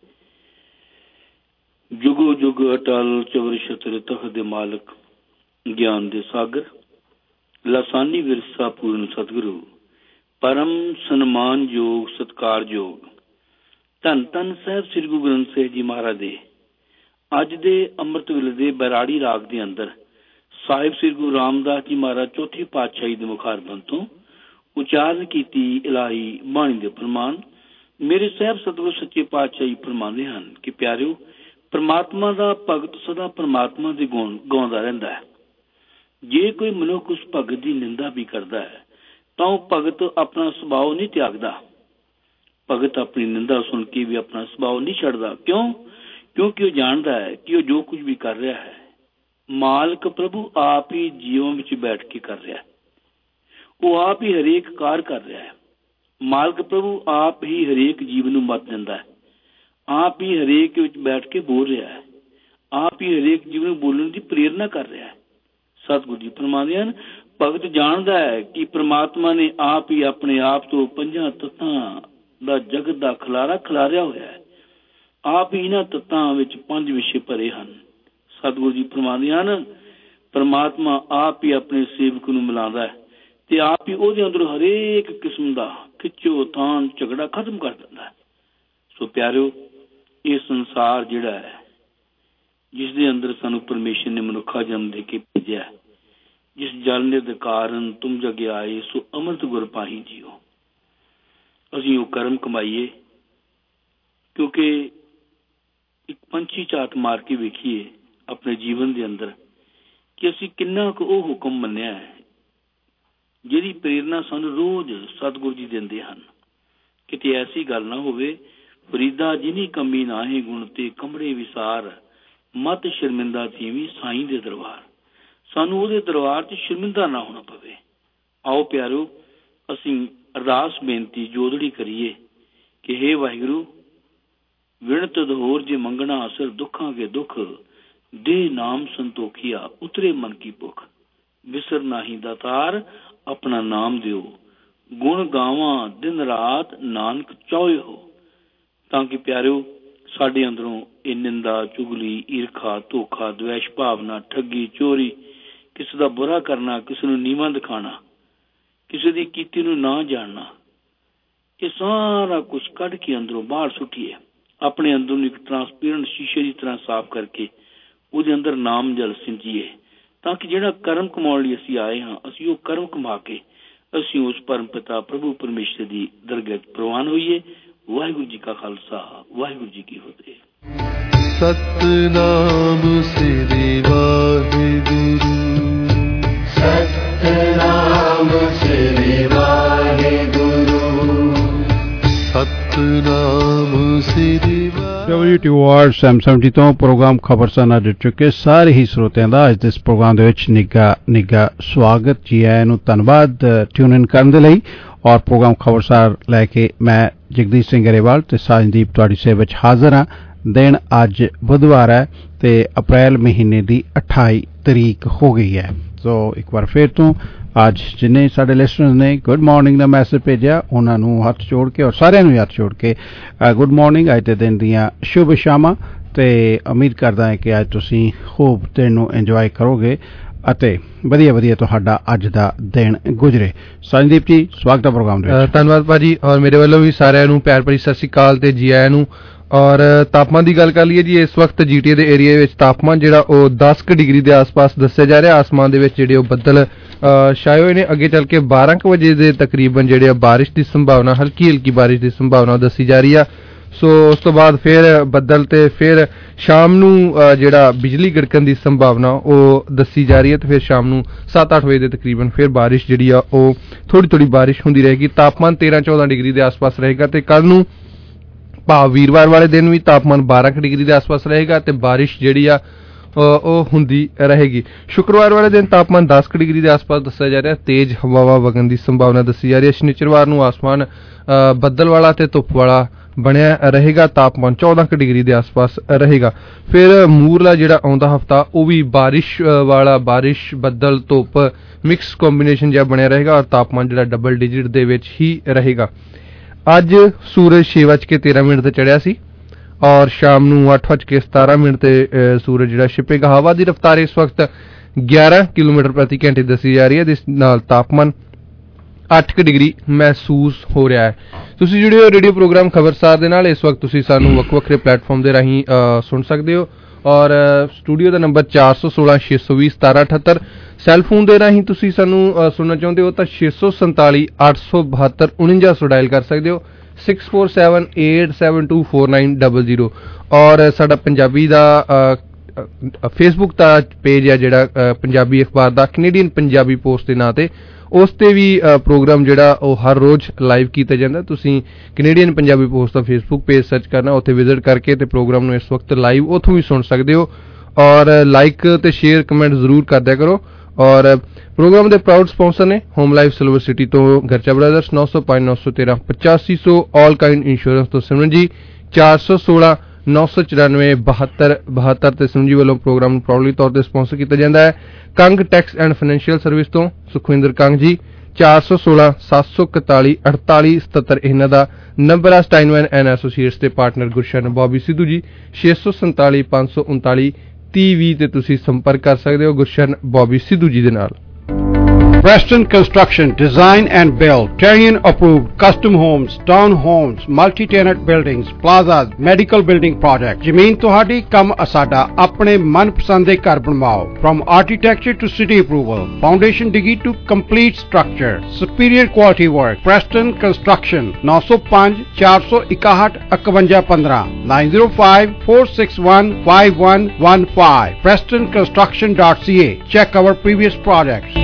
ਜੁਗੋ ਜੁਗ ਅਟਲ ਚਵਰ ਛਤਰ ਤਖਤ ਦੇ ਮਾਲਕ ਗਿਆਨ ਦੇ ਸਾਗਰ ਲਾਸਾਨੀ ਵਿਰਸਾ ਪੂਰਨ ਸਤਿਗੁਰੂ ਪਰਮ ਸਨਮਾਨਯੋਗ ਸਤਿਕਾਰਯੋਗ ਧੰਨ ਧੰਨ ਸਾਹਿਬ ਸ੍ਰੀ ਗੁਰੂ ਗ੍ਰੰਥ ਸਾਹਿਬ ਜੀ ਮਹਾਰਾਜ ਦੇ ਅੱਜ ਦੇ ਅੰਮ੍ਰਿਤ ਵੇਲੇ ਦੇ ਬੈਰਾੜੀ ਰਾਗ ਦੇ ਅੰਦਰ ਸਾਹਿਬ ਸ੍ਰੀ ਗੁਰੂ ਰਾਮਦਾਸ ਜੀ ਮਹਾਰਾਜ ਚੌਥੀ ਪਾਤਸ਼ਾਹੀ ਦੇ ਮੁਖਾਰਬੰਦ ਤੋਂ ਉਚਾਰਨ ਕੀਤੀ ਇਲਾਹੀ ਬਾਣੀ ਦੇ ਪ੍ਰਮਾਣ ਮੇਰੇ ਸਾਹਿਬ ਸਤਿਗੁਰੂ ਸੱਚੇ ਪਾਤਸ਼ਾਹੀ ਫਰਮਾਉਂਦੇ ਹਨ ਕਿ ਪਿਆਰਿਓ ਪਰਮਾਤਮਾ ਦਾ ਭਗਤ ਸਦਾ ਪਰਮਾਤਮਾ ਦੇ ਗੁਣ ਗਾਉਂਦਾ ਰਹਿੰਦਾ ਹੈ। ਜੇ ਕੋਈ ਮਨੁੱਖ ਉਸ ਭਗਤ ਦੀ ਨਿੰਦਾ ਵੀ ਕਰਦਾ ਹੈ ਤਾਂ ਉਹ ਭਗਤ ਆਪਣਾ ਸੁਭਾਅ ਨਹੀਂ ਤਿਆਗਦਾ। ਭਗਤ ਆਪਣੀ ਨਿੰਦਾ ਸੁਣ ਕੇ ਵੀ ਆਪਣਾ ਸੁਭਾਅ ਨਹੀਂ ਛੱਡਦਾ। ਕਿਉਂ? ਕਿਉਂਕਿ ਉਹ ਜਾਣਦਾ ਹੈ ਕਿ ਉਹ ਜੋ ਕੁਝ ਵੀ ਕਰ ਰਿਹਾ ਹੈ ਮਾਲਕ ਪ੍ਰਭੂ ਆਪ ਹੀ ਜੀਵਾਂ ਵਿੱਚ ਬੈਠ ਕੇ ਕਰ ਰਿਹਾ ਹੈ। ਉਹ ਆਪ ਹੀ ਹਰੇਕ ਕਾਰ ਕਰ ਰਿਹਾ ਹੈ। ਮਾਲਕ ਪ੍ਰਭੂ ਆਪ ਹੀ ਹਰੇਕ ਜੀਵ ਨੂੰ ਮਤ ਦਿੰਦਾ ਹੈ। ਆਪ ਹੀ ਹਰੇਕ ਵਿੱਚ ਬੈਠ ਕੇ ਬੋਲ ਰਿਹਾ ਹੈ। ਆਪ ਹੀ ਹਰੇਕ ਜੀਵ ਨੂੰ ਬੋਲਣ ਦੀ ਪ੍ਰੇਰਨਾ ਕਰ ਰਿਹਾ ਹੈ। ਸਤਿਗੁਰੂ ਜੀ ਫਰਮਾਉਂਦੇ ਹਨ ਭਗਤ ਜਾਣਦਾ ਹੈ ਕਿ ਪ੍ਰਮਾਤਮਾ ਨੇ ਆਪ ਹੀ ਆਪਣੇ ਆਪ ਤੋਂ ਪੰਜਾਂ ਤੱਤਾਂ ਦਾ ਜਗਤ ਦਾ ਖਿਲਾਰਾ ਖਿਲਾਰਿਆ ਹੋਇਆ ਹੈ। ਆਪ ਹੀ ਇਹਨਾਂ ਤੱਤਾਂ ਵਿੱਚ ਪੰਜ ਵਿਸ਼ੇ ਭਰੇ ਹਨ। ਸਤਿਗੁਰੂ ਜੀ ਫਰਮਾਉਂਦੇ ਹਨ ਪ੍ਰਮਾਤਮਾ ਆਪ ਹੀ ਆਪਣੇ ਸੇਵਕ ਨੂੰ ਮਿਲਾਉਂਦਾ ਹੈ ਤੇ ਆਪ ਹੀ ਉਹਦੇ ਅੰਦਰ ਹਰੇਕ ਕਿਸਮ ਦਾ ਖਿੱਚੋ ਤਾਣ ਝਗੜਾ ਖਤਮ ਕਰ ਦਿੰਦਾ ਹੈ। ਸੋ ਪਿਆਰਿਓ ਇਹ ਸੰਸਾਰ ਜਿਹੜਾ ਹੈ ਜਿਸ ਦੇ ਅੰਦਰ ਸਾਨੂੰ ਪਰਮੇਸ਼ਰ ਨੇ ਮਨੁੱਖਾ ਜਨਮ ਦੇ ਕੇ ਭੇਜਿਆ, ਜਿਸ ਜਲ ਦੇ ਕਾਰਨ ਤੁਮ ਜਗ ਆਏ ਸੋ ਅੰਮ੍ਰਿਤ ਗੁਰ ਪਾਹੀ ਜੀਓ। ਅਸੀਂ ਉਹ ਕਰਮ ਕਮਾਈਏ ਕਿਉਂਕਿ ਇੱਕ ਪੰਛੀ ਝਾਤ ਮਾਰ ਕੇ ਵੇਖੀਏ ਆਪਣੇ ਜੀਵਨ ਦੇ ਅੰਦਰ ਕਿ ਅਸੀਂ ਕਿੰਨਾ ਕੁ ਉਹ ਹੁਕਮ ਮੰਨਿਆ ਹੈ ਜਿਹਦੀ ਪ੍ਰੇਰਨਾ ਸਾਨੂੰ ਰੋਜ਼ ਸਤਿਗੁਰੂ ਜੀ ਦਿੰਦੇ ਹਨ। ਕਿਤੇ ਐਸੀ ਗੱਲ ਨਾ ਹੋਵੇ ਫਰੀਦਾ ਜਿਨੀ ਕਮੀ ਨਾਹੀ ਗੁਣ ਤੇ ਕਮੜੇ ਵਿਸਾਰ ਮਤ ਸ਼ਰਮਿੰਦਾ ਥੀਵੀਂ ਸਾਈਂ ਦੇ ਦਰਬਾਰ। ਸਾਨੂੰ ਉਹਦੇ ਦਰਬਾਰ 'ਚ ਸ਼ਰਮਿੰਦਾ ਨਾ ਹੋਣਾ ਪਵੇ। ਆਓ ਪਿਆਰੋ ਅਸੀਂ ਅਰਦਾਸ ਬੇਨਤੀ ਜੋਦੜੀ ਕਰੀਏ ਕਿ ਹੇ ਵਾਹਿਗੁਰੂ ਵਿਣਤ ਦਹੋਰ ਜੇ ਮੰਗਣਾ ਅਸਰ ਦੁੱਖਾਂ ਕੇ ਦੁੱਖ ਦੇ ਨਾਮ ਸੰਤੋਖੀਆ ਉਤਰੇ ਮਨ ਕੀ ਭੁੱਖ ਵਿਸਰ ਨਾਹੀ ਦਾਤਾਰ ਆਪਣਾ ਨਾਮ ਦਿਓ ਗੁਣ ਗਾਵਾਂ ਦਿਨ ਰਾਤ ਨਾਨਕ ਚਾਹੇ ਹੋ। ਤਾਂ ਕਿ ਪਿਆਰਿਓ ਸਾਡੇ ਅੰਦਰੋਂ ਇਹ ਨਿੰਦਾ ਚੁਗਲੀ ਈਰਖਾ ਧੋਖਾ ਦਵੈਸ਼ ਭਾਵਨਾ ਠੱਗੀ ਚੋਰੀ ਕਿਸੇ ਦਾ ਬੁਰਾ ਕਰਨਾ ਕਿਸੇ ਨੂੰ ਨੀਵਾਂ ਦਿਖਾਣਾ ਕਿਸੇ ਦੀ ਕੀਤੀ ਨੂੰ ਨਾ ਜਾਣਨਾ ਇਹ ਸਾਰਾ ਕੁਝ ਕੱਢ ਕੇ ਅੰਦਰੋਂ ਬਾਹਰ ਸੁੱਟੀਏ। ਆਪਣੇ ਅੰਦਰ ਨੂੰ ਇੱਕ ਟਰਾਂਸਪੇਰੈਂਟ ਸ਼ੀਸ਼ੇ ਦੀ ਤਰ੍ਹਾਂ ਸਾਫ਼ ਕਰਕੇ ਉਹਦੇ ਅੰਦਰ ਨਾਮ ਜਲ ਸਿੰਚੀਏ ਤਾਂ ਕਿ ਜਿਹੜਾ ਕਰਮ ਕਮਾਉਣ ਲਈ ਅਸੀਂ ਆਏ ਹਾਂ ਅਸੀਂ ਉਹ ਕਰਮ ਕਮਾ ਕੇ ਅਸੀਂ ਉਸ ਪਰਮ ਪਿਤਾ ਪ੍ਰਭੂ ਪਰਮੇਸ਼ਰ ਦੀ ਦਰਗਾਹ 'ਚ ਪ੍ਰਵਾਨ ਹੋਈਏ। ਵਾਹਿਗੁਰੂ ਜੀ ਕਾ ਖਾਲਸਾ ਵਾਹਿਗੁਰੂ ਜੀ ਕੀ ਫਤਿਹ। Satnam Shri Waheguru Satnam Shri Waheguru Satnam Shri W T O R seven seventy ਤੋਂ ਪ੍ਰੋਗਰਾਮ ਖਬਰਸਾਨਾ ਦੇ ਚੁੱਕੇ ਸਾਰੇ ਹੀ ਸਰੋਤਿਆਂ ਦਾ ਅੱਜ ਦੇ ਇਸ ਪ੍ਰੋਗਰਾਮ ਦੇ ਵਿੱਚ ਨਿੱਘਾ ਨਿੱਘਾ ਸਵਾਗਤ ਜੀ ਆਇਆਂ ਨੂੰ ਧੰਨਵਾਦ ਟਿਊਨ ਇਨ ਕਰਨ ਦੇ ਲਈ। ਔਰ ਪ੍ਰੋਗਰਾਮ ਖਬਰਸਾਰ ਲੈ ਕੇ ਮੈਂ ਜਗਦੀਸ਼ ਸਿੰਘ ਗਰੇਵਾਲ ਤੇ ਸਾਜਨਦੀਪ ਤੁਹਾਡੀ ਸੇਵਾ ਵਿੱਚ ਹਾਜ਼ਰ ਹਾਂ। ਦਿਨ ਅੱਜ ਬੁੱਧਵਾਰ ਹੈ ਤੇ ਅਪ੍ਰੈਲ ਮਹੀਨੇ ਦੀ ਅਠਾਈ ਤਰੀਕ ਹੋ ਗਈ ਹੈ। ਸੋ ਇੱਕ ਵਾਰ ਫਿਰ ਤੋਂ ਅੱਜ ਜਿੰਨੇ ਸਾਡੇ ਲਿਸਨਰਸ ਨੇ ਗੁੱਡ ਮਾਰਨਿੰਗ ਦਾ ਮੈਸੇਜ ਭੇਜਿਆ ਉਹਨਾਂ ਨੂੰ ਹੱਥ ਜੋੜ ਕੇ ਔਰ ਸਾਰਿਆਂ ਨੂੰ ਹੱਥ ਜੋੜ ਕੇ ਗੁੱਡ ਮਾਰਨਿੰਗ। ਅੱਜ ਦੇ ਦਿਨ ਦੀਆਂ ਸ਼ੁਭ ਸ਼ਾਮਾਂ ਤੇ ਉਮੀਦ ਕਰਦਾ ਹਾਂ ਕਿ ਅੱਜ ਤੁਸੀਂ ਖੂਬ ਦਿਨ ਨੂੰ ਇੰਜੋਏ ਕਰੋਗੇ ਅਤੇ ਵਧੀਆ ਵਧੀਆ ਤੁਹਾਡਾ ਅੱਜ ਦਾ ਦਿਨ ਗੁਜ਼ਰੇ। ਸੰਦੀਪ ਜੀ ਸਵਾਗਤ ਹੈ ਪ੍ਰੋਗਰਾਮ ਦੇ ਵਿੱਚ। ਧੰਨਵਾਦ ਭਾਜੀ ਔਰ ਮੇਰੇ ਵੱਲੋਂ ਵੀ ਸਾਰਿਆਂ ਨੂੰ ਪਿਆਰ ਭਰੀ ਸਤਿ ਸ਼੍ਰੀ ਅਕਾਲ ਤੇ ਜੀ ਆਇਆਂ ਨੂੰ। ਔਰ ਤਾਪਮਾਨ ਦੀ ਗੱਲ ਕਰ ਲਈਏ ਜੀ, ਇਸ ਵਕਤ ਜੀਟੀਏ ਦੇ ਏਰੀਆ ਵਿੱਚ ਤਾਪਮਾਨ ਜਿਹੜਾ ਉਹ ਦਸ ਕੁ ਡਿਗਰੀ ਦੇ ਆਸ-ਪਾਸ ਦੱਸਿਆ ਜਾ ਰਿਹਾ। ਆਸਮਾਨ ਦੇ ਵਿੱਚ ਜਿਹੜੇ ਉਹ ਬੱਦਲ ਛਾਏ ਹੋਏ ਨੇ। ਅੱਗੇ ਚੱਲ ਕੇ ਬਾਰਾਂ ਕੁ ਵਜੇ ਦੇ ਤਕਰੀਬਨ ਜਿਹੜੇ ਆ ਬਾਰਿਸ਼ ਦੀ ਸੰਭਾਵਨਾ, ਹਲਕੀ ਹਲਕੀ ਬਾਰਿਸ਼ ਦੀ ਸੰਭਾਵਨਾ ਦੱਸੀ ਜਾ ਰਹੀ ਆ। ਸੋ ਉਸ ਤੋਂ ਬਾਅਦ ਫਿਰ ਬੱਦਲ ਤੇ ਫਿਰ ਸ਼ਾਮ ਨੂੰ ਜਿਹੜਾ ਬਿਜਲੀ ਗੜਕਣ ਦੀ ਸੰਭਾਵਨਾ ਉਹ ਦੱਸੀ ਜਾ ਰਹੀ ਹੈ ਤੇ ਫਿਰ ਸ਼ਾਮ ਨੂੰ ਸੱਤ ਅੱਠ ਵਜੇ ਦੇ ਤਕਰੀਬਨ ਫਿਰ ਬਾਰਿਸ਼ ਜਿਹੜੀ ਆ ਉਹ ਥੋੜੀ ਥੋੜੀ ਬਾਰਿਸ਼ ਹੁੰਦੀ ਰਹੇਗੀ। ਤਾਪਮਾਨ ਤੇਰਾਂ ਚੌਦਾਂ ਡਿਗਰੀ ਦੇ ਆਸ-ਪਾਸ ਰਹੇਗਾ ਤੇ ਕੱਲ ਨੂੰ ਭਾਵ ਵੀਰਵਾਰ ਵਾਲੇ ਦਿਨ ਵੀ ਤਾਪਮਾਨ ਬਾਰਾਂ ਕੁ ਡਿਗਰੀ ਦੇ ਆਸ-ਪਾਸ ਰਹੇਗਾ ਤੇ ਬਾਰਿਸ਼ ਜਿਹੜੀ ਆ ਉਹ ਹੁੰਦੀ ਰਹੇਗੀ। ਸ਼ੁੱਕਰਵਾਰ ਵਾਲੇ ਦਿਨ ਤਾਪਮਾਨ ਦਸ ਕੁ ਡਿਗਰੀ ਦੇ ਆਸ-ਪਾਸ ਦੱਸਿਆ ਜਾ ਰਿਹਾ। ਤੇਜ਼ ਹਵਾਵਾਂ ਵਗਣ ਦੀ ਸੰਭਾਵਨਾ ਦੱਸੀ ਜਾ ਰਹੀ ਹੈ। ਸ਼ਨੀਚਰਵਾਰ ਨੂੰ ਆਸਮਾਨ ਬੱਦਲ ਵਾਲਾ ਤੇ ਧੁੱਪ ਵਾਲਾ ਬਣਿਆ ਰਹੇਗਾ। ਤਾਪਮਾਨ ਚੌਦਾਂ ਕੁ ਡਿਗਰੀ ਦੇ ਆਸ-ਪਾਸ ਰਹੇਗਾ। ਫਿਰ ਮੂਰਲਾ ਜਿਹੜਾ ਆਉਂਦਾ ਹਫਤਾ ਉਹ ਵੀ ਬਾਰਿਸ਼ ਵਾਲਾ, ਬਾਰਿਸ਼ ਬੱਦਲ ਧੁੱਪ ਮਿਕਸ ਕੰਬੀਨੇਸ਼ਨ ਜਿਹਾ ਬਣਿਆ ਰਹੇਗਾ ਔਰ ਤਾਪਮਾਨ ਜਿਹੜਾ ਡਬਲ ਡਿਜਿਟ ਦੇ ਵਿੱਚ ਹੀ ਰਹੇਗਾ। ਅੱਜ ਸੂਰਜ ਛੇ ਵੱਜ ਕੇ ਤੇਰਾਂ ਮਿੰਟ ਤੇ ਚੜਿਆ ਸੀ ਔਰ ਸ਼ਾਮ ਨੂੰ ਅੱਠ ਵੱਜ ਕੇ ਸਤਾਰਾਂ ਮਿੰਟ ਤੇ ਸੂਰਜ ਜਿਹੜਾ ਛਿਪੇਗਾ। ਹਵਾ ਦੀ ਰਫ਼ਤਾਰ ਇਸ ਵਕਤ ਗਿਆਰਾਂ ਕਿਲੋਮੀਟਰ ਪ੍ਰਤੀ ਘੰਟੇ ਦੱਸੀ ਜਾ ਰਹੀ ਹੈ ਜਿਸ ਨਾਲ ਤਾਪਮਾਨ ਅੱਠ ਕੁ ਡਿਗਰੀ ਮਹਿਸੂਸ ਹੋ ਰਿਹਾ ਹੈ। ਤੁਸੀਂ ਜੁੜੇ ਹੋ ਰੇਡੀਓ ਪ੍ਰੋਗਰਾਮ ਖਬਰਸਾਰ ਦੇ ਨਾਲ। ਇਸ ਵਕਤ ਤੁਸੀਂ ਸਾਨੂੰ ਵੱਖ ਵੱਖਰੇ ਪਲੇਟਫਾਰਮ ਦੇ ਰਾਹੀਂ ਸੁਣ ਸਕਦੇ ਹੋ ਔਰ ਸਟੂਡੀਓ ਦਾ ਨੰਬਰ ਚਾਰ ਸੌ ਸੋਲਾਂ ਛੇ ਸੌ ਵੀਹ ਸਤਾਰਾਂ ਅਠੱਤਰ। ਸੈੱਲ ਫੋਨ ਦੇ ਰਾਹੀਂ ਤੁਸੀਂ ਸਾਨੂੰ ਸੁਣਨਾ ਚਾਹੁੰਦੇ ਹੋ ਤਾਂ ਛੇ ਸੌ ਸੰਤਾਲੀ ਅੱਠ ਸੌ ਬਹੱਤਰ ਉਣੰਜਾ ਸੌ ਡਾਇਲ ਕਰ ਸਕਦੇ ਹੋ six four seven eight seven two four nine double zero. ਔਰ ਸਾਡਾ ਪੰਜਾਬੀ ਦਾ ਫੇਸਬੁੱਕ ਦਾ ਪੇਜ ਹੈ ਜਿਹੜਾ ਪੰਜਾਬੀ ਅਖਬਾਰ ਦਾ ਕੈਨੇਡੀਅਨ ਪੰਜਾਬੀ ਪੋਸਟ ਦੇ ਨਾਂ ਤੇ, ਉਸ ਤੇ ਵੀ ਪ੍ਰੋਗਰਾਮ ਜਿਹੜਾ ਉਹ ਹਰ ਰੋਜ਼ ਲਾਈਵ ਕੀਤਾ ਜਾਂਦਾ। ਤੁਸੀਂ ਕੈਨੇਡੀਅਨ ਪੰਜਾਬੀ ਪੋਸਟ ਦਾ ਫੇਸਬੁੱਕ ਪੇਜ ਸਰਚ ਕਰਨਾ, ਉੱਥੇ ਵਿਜ਼ਿਟ ਕਰਕੇ ਤੇ ਪ੍ਰੋਗਰਾਮ ਨੂੰ ਇਸ ਵਕਤ ਲਾਈਵ ਉੱਥੋਂ ਵੀ ਸੁਣ ਸਕਦੇ ਹੋ। ਔਰ ਲਾਈਕ ਤੇ ਸ਼ੇਅਰ ਕਮੈਂਟ ਜ਼ਰੂਰ ਕਰਦਿਆ ਕਰੋ। ਔਰ ਪ੍ਰੋਗਰਾਮ ਦੇ ਪ੍ਰਾਊਡ ਸਪਾਂਸਰ ਨੇ ਹੋਮ ਲਾਈਫ ਸਿਲਵਰ ਸਿਟੀ ਤੋਂ ਗਰਚਾ ਬ੍ਰਦਰਸ, ਨੌ ਸੌ ਪੰਜ ਨੌ ਸੌ ਤੇਰਾਂ ਪਚਾਸੀ ਸੌ ਆਲ ਕਾਇੰਡ ਇੰਸ਼ੋਰੈਂਸ ਤੋਂ ਸਿਮਰਨ ਜੀ, ਚਾਰ ਸੌ ਸੋਲਾਂ ਨੌ ਸੌ ਚੁਰਾਨਵੇਂ ਬਹੱਤਰ ਬਹੱਤਰ ਤੇ ਸਿਮਰਨ ਜੀ ਵੱਲੋਂ ਪ੍ਰੋਗਰਾਮ ਨੂੰ ਪ੍ਰੋਡਲੀ ਤੌਰ ਤੇ ਸਪਾਂਸਰ ਕੀਤਾ ਜਾਂਦਾ ਹੈ। Kang tax and financial service ਤੋਂ ਸੁਖਵਿੰਦਰ ਕੰਗ ਜੀ, ਚਾਰ ਸੌ ਸੋਲਾਂ ਸੱਤ ਸੌ ਇਕਤਾਲੀ ਅੜਤਾਲੀ ਸਤੱਤਰ ਇਹਨਾਂ ਦਾ ਨੰਬਰ ਆ। ਸਟਾਈਨਮੈਨ ਐਂਡ ਐਸੋਸੀਏਟਸ ਦੇ ਪਾਰਟਨਰ ਗੁਰਸ਼ਨ ਬੌਬੀ ਸਿੱਧੂ ਜੀ, ਛੇ ਸੌ ਸੰਤਾਲੀ ਪੰਜ ਸੌ ਉਨਤਾਲੀ ਤੀਹ ਵੀਹ ਤੇ ਤੁਸੀਂ ਸੰਪਰਕ ਕਰ ਸਕਦੇ ਹੋ ਗੁਰਸ਼ਨ ਬੌਬੀ ਸਿੱਧੂ ਜੀ ਦੇ ਨਾਲ। Preston Construction, design and build, Terrian approved, custom homes, town homes, multi-tenant buildings, plazas, medical building projects. ਜ਼ਮੀਨ ਤੁਹਾਡੀ ਕੰਮ ਅਸਾਡਾ, ਆਪਣੇ ਮਨਪਸੰਦ ਦੇ ਘਰ ਬਣਵਾਓ। From architecture to city approval, foundation digi to complete structure, superior quality work. Preston Construction, ਨੌ ਸੌ ਪੰਜ ਚਾਰ ਸੌ ਇਕਾਹਠ ਇਕਵੰਜਾ ਪੰਦਰਾਂ, nine zero five four six one five one one five, preston construction dot c a. Check our previous projects.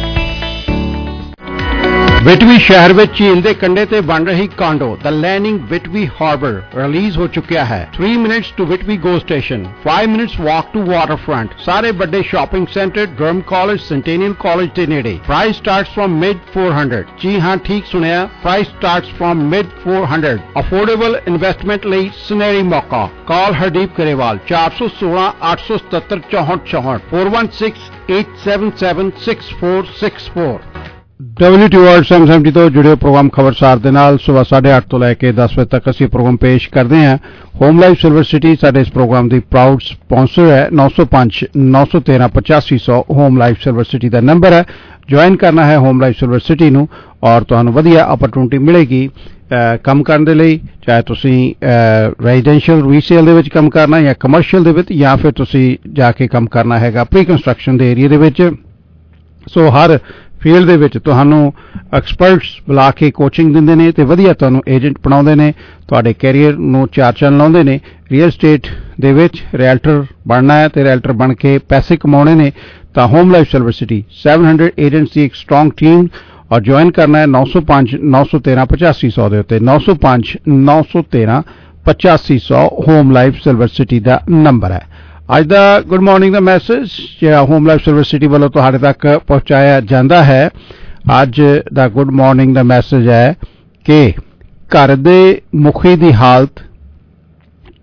ਵਿਟਵੀ ਸ਼ਹਿਰ ਵਿੱਚ ਝੀਲ ਦੇ ਕੰਢੇ ਤੇ ਬਣ ਰਹੀ condo The Landing Whitby Harbour release ਹੋ ਚੁੱਕਿਆ ਹੈ। three minutes to Whitby GO station, five minutes walk to waterfront। ਸਾਰੇ ਵੱਡੇ shopping centre, Durham College, Centennial College ਦੇ ਨੇੜੇ। Price starts from mid four hundred। ਜੀ ਹਾਂ, ਠੀਕ ਸੁਣਿਆ, price starts from mid four hundred। Affordable investment ਲਈ ਸੁਨਹਿਰੀ ਮੌਕਾ। ਕਾਲ ਹਰਦੀਪ ਗਰੇਵਾਲ, ਚਾਰ ਸੌ ਸੋਲਾਂ ਅੱਠ ਸੌ ਸਤੱਤਰ ਚੌਂਹਠ ਚੌਂਹਠ, four one six eight seven seven six four six four। W T O R seven seventy ਤੋਂ ਜੁੜਿਓ ਪ੍ਰੋਗਰਾਮ ਖਬਰਸਾਰ ਦੇ ਨਾਲ ਸਵੇਰ ਸਾਢੇ ਅੱਠ ਤੋਂ ਲੈ ਕੇ ਦਸ ਵਜੇ ਤੱਕ ਅਸੀਂ ਪ੍ਰੋਗਰਾਮ ਪੇਸ਼ ਕਰਦੇ ਹਾਂ। ਹੋਮ ਲਾਈਫ ਸਿਲਵਰ ਸਿਟੀ ਸਾਡੇ ਇਸ ਪ੍ਰੋਗਰਾਮ ਦੀ ਪ੍ਰਾਊਡ ਸਪਾਂਸਰ ਹੈ। ਨੌ ਸੌ ਪੰਜ ਨੌ ਸੌ ਤੇਰਾਂ ਪਚਾਸੀ ਸੌ ਹੋਮ ਲਾਈਫ ਸਿਲਵਰ ਸਿਟੀ ਦਾ ਨੰਬਰ ਹੈ। ਜੁਆਇਨ ਕਰਨਾ ਹੈ ਹੋਮ ਲਾਈਫ ਸਿਲਵਰ ਸਿਟੀ ਨੂੰ ਔਰ ਤੁਹਾਨੂੰ ਵਧੀਆ ਅਪਰਚੂਨਿਟੀ ਮਿਲੇਗੀ ਕੰਮ ਕਰਨ ਦੇ ਲਈ, ਚਾਹੇ ਤੁਸੀਂ ਰੈਜ਼ੀਡੈਂਸ਼ੀਅਲ ਰੀਸੇਲ ਦੇ ਵਿੱਚ ਕੰਮ ਕਰਨਾ ਜਾਂ ਕਮਰਸ਼ੀਅਲ ਦੇ ਵਿੱਚ, ਜਾਂ ਫਿਰ ਤੁਸੀਂ ਜਾ ਕੇ ਕੰਮ ਕਰਨਾ ਹੈਗਾ ਪ੍ਰੀ ਕੰਸਟਰਕਸ਼ਨ ਦੇ ਏਰੀਆ ਦੇ ਵਿੱਚ। ਸੋ ਹਰ ਫੀਲਡ ਦੇ ਵਿੱਚ ਤੁਹਾਨੂੰ ਐਕਸਪਰਟਸ ਬੁਲਾ ਕੇ ਕੋਚਿੰਗ ਦਿੰਦੇ ਨੇ ਤੇ ਵਧੀਆ ਤੁਹਾਨੂੰ ਏਜੰਟ ਬਣਾਉਂਦੇ ਨੇ, ਤੁਹਾਡੇ ਕੈਰੀਅਰ ਨੂੰ ਚਾਰ ਚੰਨ ਲਾਉਂਦੇ ਨੇ। ਰੀਅਲ ਸਟੇਟ ਦੇ ਵਿੱਚ ਰੈਲਟਰ ਬਣਨਾ ਹੈ ਤੇ ਰੈਲਟਰ ਬਣ ਕੇ ਪੈਸੇ ਕਮਾਉਣੇ ਨੇ ਤਾਂ Home Life Silver City seven hundred agents ਦੀ ਇੱਕ ਸਟਰੋਂਗ ਟੀਮ ਔਰ ਜੁਆਇਨ ਕਰਨਾ ਹੈ ਨੌ ਸੌ ਪੰਜ ਨੌ ਸੌ ਤੇਰਾਂ ਪਚਾਸੀ ਸੌ ਦੇ ਉੱਤੇ। ਨੌ ਸੌ ਪੰਜ ਨੌ ਸੌ ਤੇਰਾਂ ਪਚਾਸੀ ਸੌ ਹੋਮ ਲਾਈਫ ਸਿਲਵਰ ਸਿਟੀ ਦਾ ਨੰਬਰ ਹੈ। ਅੱਜ ਦਾ ਗੁੱਡ ਮਾਰਨਿੰਗ ਦਾ ਮੈਸੇਜ ਜਿਹੜਾ ਹੋਮ ਲਾਈਫ ਸਿਲਵਰ ਸਿਟੀ ਵੱਲੋਂ ਤੁਹਾਡੇ ਤੱਕ ਪਹੁੰਚਾਇਆ ਜਾਂਦਾ ਹੈ। ਅੱਜ ਦਾ ਗੁੱਡ ਮਾਰਨਿੰਗ ਦਾ ਮੈਸੇਜ ਹੈ ਕਿ ਘਰ ਦੇ ਮੁਖੀ ਦੀ ਹਾਲਤ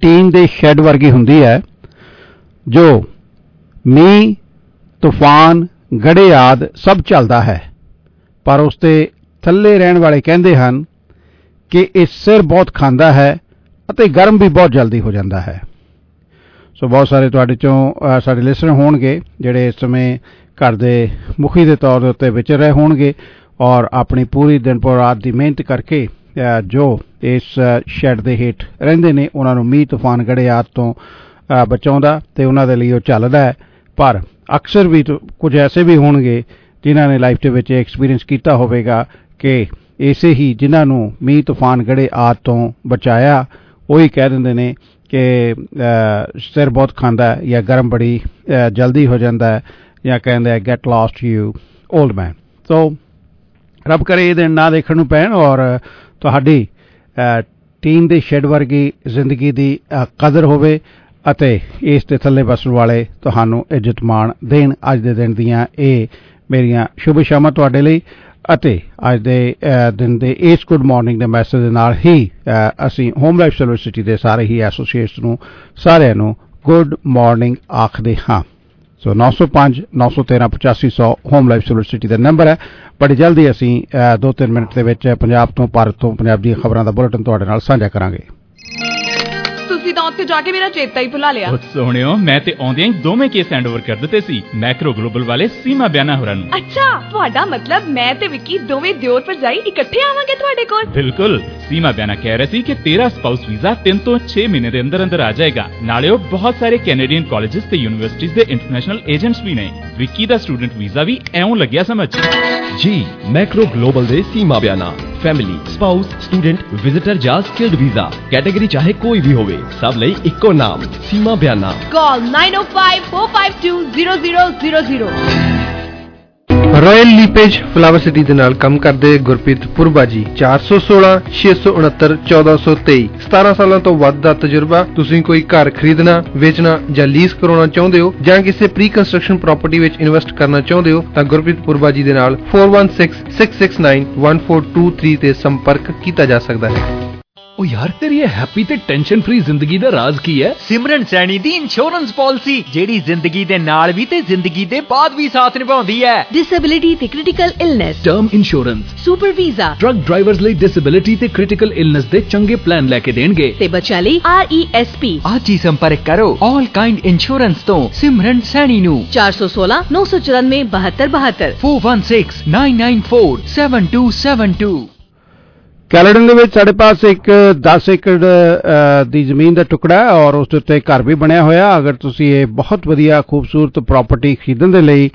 ਟੀਨ ਦੇ ਸ਼ੈੱਡ ਵਰਗੀ ਹੁੰਦੀ ਹੈ ਜੋ ਮੀਂਹ ਤੂਫਾਨ ਗੜੇ ਆਦਿ ਸਭ ਚੱਲਦਾ ਹੈ, ਪਰ ਉਸ ਦੇ ਥੱਲੇ ਰਹਿਣ ਵਾਲੇ ਕਹਿੰਦੇ ਹਨ ਕਿ ਇਹ ਸਿਰ ਬਹੁਤ ਖਾਂਦਾ ਹੈ ਅਤੇ ਗਰਮ ਵੀ ਬਹੁਤ ਜਲਦੀ ਹੋ ਜਾਂਦਾ ਹੈ। ਸੋ ਬਹੁਤ ਸਾਰੇ ਤੁਹਾਡੇ ਚੋਂ ਸਾਡੇ ਲਿਸਨਰ ਹੋਣਗੇ ਜਿਹੜੇ ਇਸ ਸਮੇਂ ਘਰ ਦੇ ਮੁਖੀ ਦੇ ਤੌਰ ਦੇ ਉੱਤੇ ਵਿਚਰ ਰਹੇ ਹੋਣਗੇ ਔਰ ਆਪਣੀ ਪੂਰੀ ਦਿਨ ਭਰ ਰਾਤ ਦੀ ਮਿਹਨਤ ਕਰਕੇ ਜੋ ਇਸ ਸ਼ੈੱਡ ਦੇ ਹੇਠ ਰਹਿੰਦੇ ਨੇ ਉਹਨਾਂ ਨੂੰ ਮੀਂਹ ਤੂਫਾਨ ਗੜੇ ਆਦਿ ਤੋਂ ਬਚਾਉਂਦਾ ਤੇ ਉਹਨਾਂ ਦੇ ਲਈ ਉਹ ਚੱਲਦਾ ਹੈ। ਪਰ ਅਕਸਰ ਵੀ ਕੁਝ ਐਸੇ ਵੀ ਹੋਣਗੇ ਜਿਨ੍ਹਾਂ ਨੇ ਲਾਈਫ ਦੇ ਵਿੱਚ ਐਕਸਪੀਰੀਅੰਸ ਕੀਤਾ ਹੋਵੇਗਾ ਕਿ ਇਸੇ ਹੀ ਜਿਨ੍ਹਾਂ ਨੂੰ ਮੀਂਹ ਤੂਫਾਨ ਗੜੇ ਆਦਿ ਤੋਂ ਬਚਾਇਆ ਉਹੀ ਕਹਿ ਦਿੰਦੇ ਨੇ ਕਿ ਸਿਰ ਬਹੁਤ ਖਾਂਦਾ ਹੈ ਜਾਂ ਗਰਮ ਬੜੀ ਜਲਦੀ ਹੋ ਜਾਂਦਾ ਹੈ ਜਾਂ ਕਹਿੰਦੇ get lost you old man. ਸੋ ਰੱਬ ਕਰੇ ਇਹ ਦਿਨ ਨਾ ਦੇਖਣ ਨੂੰ ਪੈਣ ਔਰ ਤੁਹਾਡੀ ਟੀਨ ਦੇ ਸ਼ੈੱਡ ਵਰਗੀ ਜ਼ਿੰਦਗੀ ਦੀ ਕਦਰ ਹੋਵੇ ਅਤੇ ਇਸ ਦੇ ਥੱਲੇ ਵਸਣ ਵਾਲੇ ਤੁਹਾਨੂੰ ਇੱਜ਼ਤ ਮਾਣ ਦੇਣ। ਅੱਜ ਦੇ ਦਿਨ ਦੀਆਂ ਇਹ ਮੇਰੀਆਂ ਸ਼ੁਭ ਸ਼ਾਮਾਂ ਤੁਹਾਡੇ ਲਈ ਅਤੇ ਅੱਜ ਦੇ ਦਿਨ ਦੇ ਇਸ ਗੁੱਡ ਮਾਰਨਿੰਗ ਦੇ ਮੈਸੇਜ ਦੇ ਨਾਲ ਹੀ ਅਸੀਂ ਹੋਮ ਲਾਈਫ ਸੋਲਿਸਿਟੀ ਦੇ ਸਾਰੇ ਹੀ ਐਸੋਸੀਏਟਸ ਨੂੰ ਸਾਰਿਆਂ ਨੂੰ ਗੁੱਡ ਮਾਰਨਿੰਗ ਆਖਦੇ ਹਾਂ। ਸੋ ਨੌ ਸੌ ਪੰਜ ਨੌ ਸੌ ਤੇਰਾਂ ਪਚਾਸੀ ਸੌ ਹੋਮ ਲਾਈਫ ਸੋਲਿਸਿਟੀ ਦਾ ਨੰਬਰ ਹੈ। ਬੜੀ ਜਲਦੀ ਅਸੀਂ ਦੋ ਤਿੰਨ ਮਿੰਟ ਦੇ ਵਿੱਚ ਪੰਜਾਬ ਤੋਂ ਭਾਰਤ ਤੋਂ ਪੰਜਾਬ ਦੀਆਂ ਖਬਰਾਂ ਦਾ ਬੁਲੇਟਿਨ ਤੁਹਾਡੇ ਨਾਲ ਸਾਂਝਾ ਕਰਾਂਗੇ। ਤੁਸੀਂ ਤਾਂ ਉੱਥੇ ਜਾ ਕੇ ਮੇਰਾ ਚੇਤਾ ਹੀ ਭੁਲਾ ਲਿਆ। ਉਹ ਸੋਹਣਿਓ ਮੈਂ ਤੇ ਆਉਂਦਿਆਂ ਹੀ ਦੋਵੇਂ ਕੇਸ ਹੈਂਡ ਓਵਰ ਕਰ ਦਿੱਤੇ ਸੀ ਮੈਕਰੋ ਗਲੋਬਲ ਵਾਲੇ ਸੀਮਾ ਬਿਆਨਾ ਹੋਰਾਂ ਨੂੰ। ਅੱਛਾ ਤੁਹਾਡਾ ਮਤਲਬ ਮੈਂ ਤੇ ਵਿੱਕੀ ਦੋਵੇਂ ਦਿਓਰ ਭਰਜਾਈ ਇਕੱਠੇ ਆਵਾਂਗੇ ਤੁਹਾਡੇ ਕੋਲ? ਬਿਲਕੁਲ। ਸੀਮਾ ਬਿਆਨਾ ਕਹਿ ਰਹੇ ਸੀ ਕਿ ਤੇਰਾ ਸਪਾਊਸ ਵੀਜ਼ਾ ਤਿੰਨ ਤੋਂ ਛੇ ਮਹੀਨੇ ਦੇ ਅੰਦਰ ਅੰਦਰ ਆ ਜਾਏਗਾ। ਨਾਲੇ ਉਹ ਬਹੁਤ ਸਾਰੇ ਕੈਨੇਡੀਅਨ ਕਾਲਜਿਸ ਤੇ ਯੂਨੀਵਰਸਿਟੀਜ਼ ਦੇ ਇੰਟਰਨੈਸ਼ਨਲ ਏਜੰਟਸ ਵੀ ਨੇ। ਵਿੱਕੀ ਦਾ ਸਟੂਡੈਂਟ ਵੀਜ਼ਾ ਵੀ ਐਉਂ ਲੱਗਿਆ ਸਮਝ। ਜੀ ਮੈਕਰੋ ਗਲੋਬਲ ਦੇ Seema Biana family spouse student visitor ਜਾਂ ਸਕਿਲਡ ਵੀਜ਼ਾ ਕੈਟੇਗਰੀ ਚਾਹੇ ਕੋਈ ਵੀ ਹੋਵੇ ਸਭ ਲਈ ਇੱਕੋ ਨਾਮ Seema Biana. Call nine oh five four five two zero zero zero zero. Royal LePage Flower City ਦੇ ਨਾਲ ਕੰਮ ਕਰਦੇ ਗੁਰਪ੍ਰੀਤ ਪੁਰਬਾ ਜੀ ਚਾਰ ਸੌ ਸੋਲਾਂ ਛੇ ਸੌ ਉਨੱਤਰ ਚੌਦਾਂ ਸੌ ਤੇਈ ਸਤਾਰਾਂ ਸਾਲਾਂ ਤੋਂ ਵੱਧ ਦਾ ਤਜਰਬਾ। ਤੁਸੀਂ ਕੋਈ ਘਰ ਖਰੀਦਣਾ ਵੇਚਣਾ ਜਾਂ ਲੀਜ਼ ਕਰਾਉਣਾ ਚਾਹੁੰਦੇ ਹੋ ਜਾਂ ਕਿਸੇ ਪ੍ਰੀ ਕੰਸਟਰਕਸ਼ਨ ਪ੍ਰਾਪਰਟੀ ਵਿੱਚ ਇਨਵੈਸਟ ਕਰਨਾ ਚਾਹੁੰਦੇ ਹੋ ਤਾਂ ਗੁਰਪ੍ਰੀਤ ਪੁਰਬਾ ਜੀ ਦੇ ਨਾਲ four one six six six nine one four two three ਤੇ ਸੰਪਰਕ ਕੀਤਾ ਜਾ ਸਕਦਾ ਹੈ। ਉਹ ਯਾਰ ਤੇਰੀ ਇਹ ਹੈਪੀ ਤੇ ਟੈਨਸ਼ਨ ਫ੍ਰੀ ਜ਼ਿੰਦਗੀ ਦਾ ਰਾਜ਼ ਕੀ ਹੈ? ਸਿਮਰਨ ਸੈਣੀ ਦੀ ਇੰਸ਼ੋਰੈਂਸ ਪਾਲਿਸੀ ਜਿਹੜੀ ਜ਼ਿੰਦਗੀ ਦੇ ਨਾਲ ਵੀ ਤੇ ਜ਼ਿੰਦਗੀ ਦੇ ਬਾਅਦ ਵੀ ਸਾਥ ਨਿਭਾਉਂਦੀ ਹੈ। ਡਿਸੇਬਿਲਿਟੀ ਤੇ critical illness, term insurance, super visa, truck drivers ਲਈ ਡਿਸੇਬਿਲਿਟੀ ਤੇ ਕ੍ਰਿਟੀਕਲ ਇਲਨੈਸ ਦੇ ਚੰਗੇ ਪਲਾਨ ਲੈ ਕੇ ਦੇਣਗੇ ਤੇ ਬੱਚਿਆਂ ਲਈ ਆਰ ਈ ਐਸ ਪੀ। ਅੱਜ ਹੀ ਸੰਪਰਕ ਕਰੋ ਆਲ ਕਾਈਂਡ ਇੰਸ਼ੋਰੈਂਸ ਤੋਂ ਸਿਮਰਨ ਸੈਣੀ ਨੂੰ ਚਾਰ ਸੌ ਸੋਲਾਂ ਨੌ ਸੌ ਚੁਰਾਨਵੇਂ ਬਹੱਤਰ ਬਹੱਤਰ four one six nine nine four seven two seven two. Caledon ਦੇ ਵਿੱਚ ਸਾਡੇ ਪਾਸ ਇੱਕ ਦਸ ਏਕੜ ਦੀ ਜ਼ਮੀਨ ਦਾ ਟੁਕੜਾ ਹੈ ਔਰ ਉਸ ਦੇ ਉੱਤੇ ਘਰ ਵੀ ਬਣਿਆ ਹੋਇਆ। ਅਗਰ ਤੁਸੀਂ ਇਹ ਬਹੁਤ ਵਧੀਆ ਖੂਬਸੂਰਤ ਪ੍ਰਾਪਰਟੀ ਖਰੀਦਣ ਦੇ ਲਈ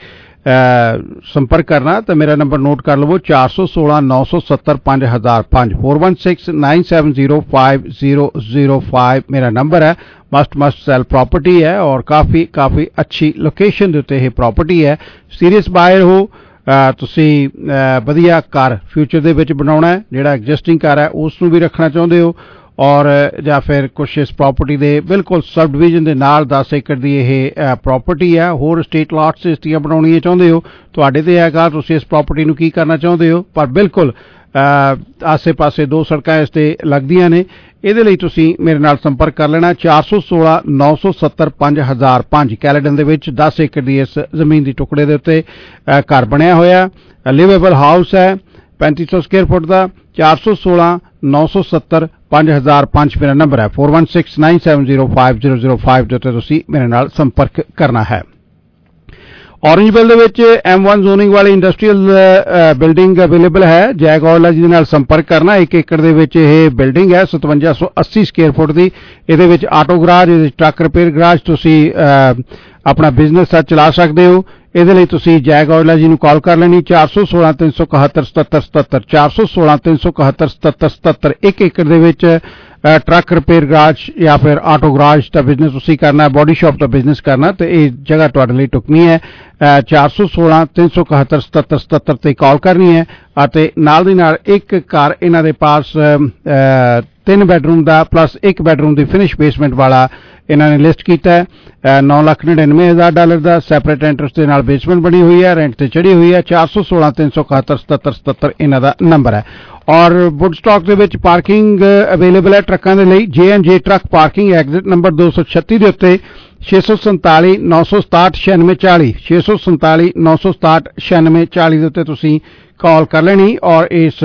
ਸੰਪਰਕ ਕਰਨਾ ਤਾਂ ਮੇਰਾ ਨੰਬਰ ਨੋਟ ਕਰ ਲਵੋ ਚਾਰ ਸੌ ਸੋਲਾਂ ਨੌ ਸੌ ਸੱਤਰ ਪੰਜ ਹਜ਼ਾਰ ਪੰਜ four one six nine seven zero five zero zero five ਮੇਰਾ ਨੰਬਰ ਹੈ। ਮਸਟ ਮਸਟ ਸੈਲ ਪ੍ਰਾਪਰਟੀ ਹੈ ਔਰ ਕਾਫੀ ਕਾਫੀ ਅੱਛੀ ਲੋਕੇਸ਼ਨ ਦੇ ਉੱਤੇ ਇਹ ਪ੍ਰਾਪਰਟੀ ਹੈ। ਸੀਰੀਅਸ ਬਾਇਰ ਹੋ ਤੁਸੀਂ ਵਧੀਆ ਘਰ ਫਿਊਚਰ ਦੇ ਵਿੱਚ ਬਣਾਉਣਾ ਹੈ, ਜਿਹੜਾ ਐਗਜ਼ਿਸਟਿੰਗ ਘਰ ਹੈ ਉਸ ਨੂੰ ਵੀ ਰੱਖਣਾ ਚਾਹੁੰਦੇ ਹੋ ਔਰ ਜਾਂ ਫਿਰ ਕੁਛ ਇਸ ਪ੍ਰਾਪਰਟੀ ਦੇ ਬਿਲਕੁਲ ਸਬ ਡਿਵੀਜ਼ਨ ਦੇ ਨਾਲ ਦਸ ਏਕੜ ਦੀ ਇਹ ਪ੍ਰਾਪਰਟੀ ਹੈ, ਹੋਰ ਸਟੇਟ ਲਾਟਸ ਇਸ ਦੀਆਂ ਬਣਾਉਣੀਆਂ ਚਾਹੁੰਦੇ ਹੋ, ਤੁਹਾਡੇ ਤੇ ਹੈਗਾ ਤੁਸੀਂ ਇਸ ਪ੍ਰਾਪਰਟੀ ਨੂੰ ਕੀ ਕਰਨਾ ਚਾਹੁੰਦੇ ਹੋ। ਪਰ ਬਿਲਕੁਲ ਆਸੇ ਪਾਸੇ ਦੋ ਸੜਕਾਂ ਇਸ ਤੇ ਲੱਗਦੀਆਂ ਨੇ। ਇਹਦੇ ਲਈ ਤੁਸੀਂ ਮੇਰੇ ਨਾਲ ਸੰਪਰਕ ਕਰ ਲੈਣਾ ਚਾਰ ਸੌ ਸੋਲਾਂ ਨੌ ਸੌ ਸੱਤਰ ਪੰਜ ਹਜ਼ਾਰ ਪੰਜ। ਕੈਲੇਡਨ ਦੇ ਵਿੱਚ ਦਸ ਏਕੜ ਦੀ ਇਸ ਜ਼ਮੀਨ ਦੀ ਟੁਕੜੇ ਦੇ ਉੱਤੇ ਘਰ ਬਣਿਆ ਹੋਇਆ, ਲਿਵੇਬਲ ਹਾਊਸ ਹੈ, ਪੈਂਤੀ ਸੌ ਸਕੁਅਰ ਫੁੱਟ ਦਾ। ਚਾਰ ਸੌ ਸੋਲਾਂ ਨੌ ਸੌ ਸੱਤਰ ਪੰਜ ਹਜ਼ਾਰ ਪੰਜ ਮੇਰਾ ਨੰਬਰ ਹੈ। Four one six nine seven zero five zero zero five ਦੇ ਉੱਤੇ ਤੁਸੀਂ ਮੇਰੇ ਨਾਲ ਸੰਪਰਕ ਕਰਨਾ ਹੈ। ਔਰੰਜਵਿਲ ਦੇ ਵਿੱਚ ਐਮ ਵਨ ਜ਼ੋਨਿੰਗ ਵਾਲੀ ਇੰਡਸਟਰੀਅਲ ਬਿਲਡਿੰਗ ਅਵੇਲੇਬਲ ਹੈ। ਜੈਕ ਔਲਾ ਜੀ ਦੇ ਨਾਲ ਸੰਪਰਕ ਕਰਨਾ। ਇੱਕ ਏਕੜ ਦੇ ਵਿੱਚ ਇਹ ਬਿਲਡਿੰਗ ਹੈ ਸਤਵੰਜਾ ਸੌ ਅੱਸੀ ਸਕੁਅਰ ਫੁੱਟ ਦੀ। ਇਹਦੇ ਵਿੱਚ ਆਟੋ ਗਰਾਜ, ਇਹਦੇ ਟਰੱਕ ਰਿਪੇਅਰ ਗਰਾਜ, ਤੁਸੀਂ ਆਪਣਾ ਬਿਜ਼ਨਸ ਚਲਾ ਸਕਦੇ ਹੋ। ਇਹਦੇ ਲਈ ਤੁਸੀਂ ਜੈਕ ਔਲਾ ਜੀ ਨੂੰ ਕਾਲ ਕਰ ਲੈਣੀ ਚਾਰ ਸੌ ਸੋਲਾਂ ਤਿੰਨ ਸੌ ਇਕਹੱਤਰ ਸਤੱਤਰ ਸਤੱਤਰ ਚਾਰ ਸੌ ਸੋਲਾਂ ਤਿੰਨ ਸੌ ਇਕਹੱਤਰ ਸਤੱਤਰ ਸਤੱਤਰ। ਇੱਕ ਏਕੜ ਦੇ ਵਿੱਚ ਟਰੱਕ ਰਿਪੇਅਰ ਗਰਾਜ ਜਾਂ ਫਿਰ ਆਟੋ ਗਰਾਜ ਦਾ ਬਿਜ਼ਨਸ ਤੁਸੀਂ ਕਰਨਾ, ਬੋਡੀ ਸ਼ਾਪ ਦਾ ਬਿਜ਼ਨਸ ਕਰਨਾ ਤੇ ਇਹ ਜਗ੍ਹਾ ਤੁਹਾਡੇ ਲਈ ਟੁਕਣੀ ਹੈ। ਚਾਰ ਸੌ ਸੋਲਾਂ ਤਿੰਨ ਸੌ ਇਕਹੱਤਰ ਸਤੱਤਰ ਸਤੱਤਰ ਤੇ ਕਾਲ ਕਰਨੀ ਹੈ ਅਤੇ ਨਾਲ ਦੀ ਨਾਲ ਇੱਕ ਘਰ ਇਹਨਾਂ ਦੇ ਪਾਸ ਤਿੰਨ ਬੈਡਰੂਮ ਦਾ ਪਲੱਸ ਇੱਕ ਬੈਡਰੂਮ ਦੀ ਫਿਨਿਸ਼ ਬੇਸਮੈਂਟ ਵਾਲਾ ਇਹਨਾਂ ਨੇ ਲਿਸਟ ਕੀਤਾ ਹੈ। ਨੌ ਲੱਖ ਨੜਿਨਵੇਂ ਹਜ਼ਾਰ ਡਾਲਰ ਦਾ ਸੈਪਰੇਟ ਐਂਟਰਸ ਦੇ ਨਾਲ ਬੇਸਮੈਂਟ ਬਣੀ ਹੋਈ ਹੈ, ਰੈਂਟ ਤੇ ਚੜੀ ਹੋਈ ਹੈ। ਚਾਰ ਸੌ ਸੋਲਾਂ ਤਿੰਨ ਸੌ ਇਕਹੱਤਰ ਸਤੱਤਰ ਸਤੱਤਰ ਇਹਨਾਂ ਦਾ ਨੰਬਰ ਹੈ। ਔਰ ਵੁੱਡਸਟਾਕ ਦੇ ਵਿੱਚ ਪਾਰਕਿੰਗ ਅਵੇਲੇਬਲ ਹੈ ਟਰੱਕਾਂ ਦੇ ਲਈ। ਜੇ ਐਂਡ ਜੇ ਟਰੱਕ ਪਾਰਕਿੰਗ ਐਗਜ਼ਿਟ ਨੰਬਰ ਦੋ ਸੌ ਛੱਤੀ ਦੇ ਉੱਤੇ ਛੇ ਸੌ ਸੰਤਾਲੀ ਨੌ ਸੌ ਸਤਾਹਠ ਛਿਆਨਵੇਂ ਚਾਲੀ ਛੇ ਸੌ ਸੰਤਾਲੀ ਨੌ ਸੌ ਸਤਾਹਠ ਛਿਆਨਵੇਂ ਚਾਲੀ ਦੇ ਉੱਤੇ ਤੁਸੀਂ ਕਾਲ ਕਰ ਲੈਣੀ। ਔਰ ਇਸ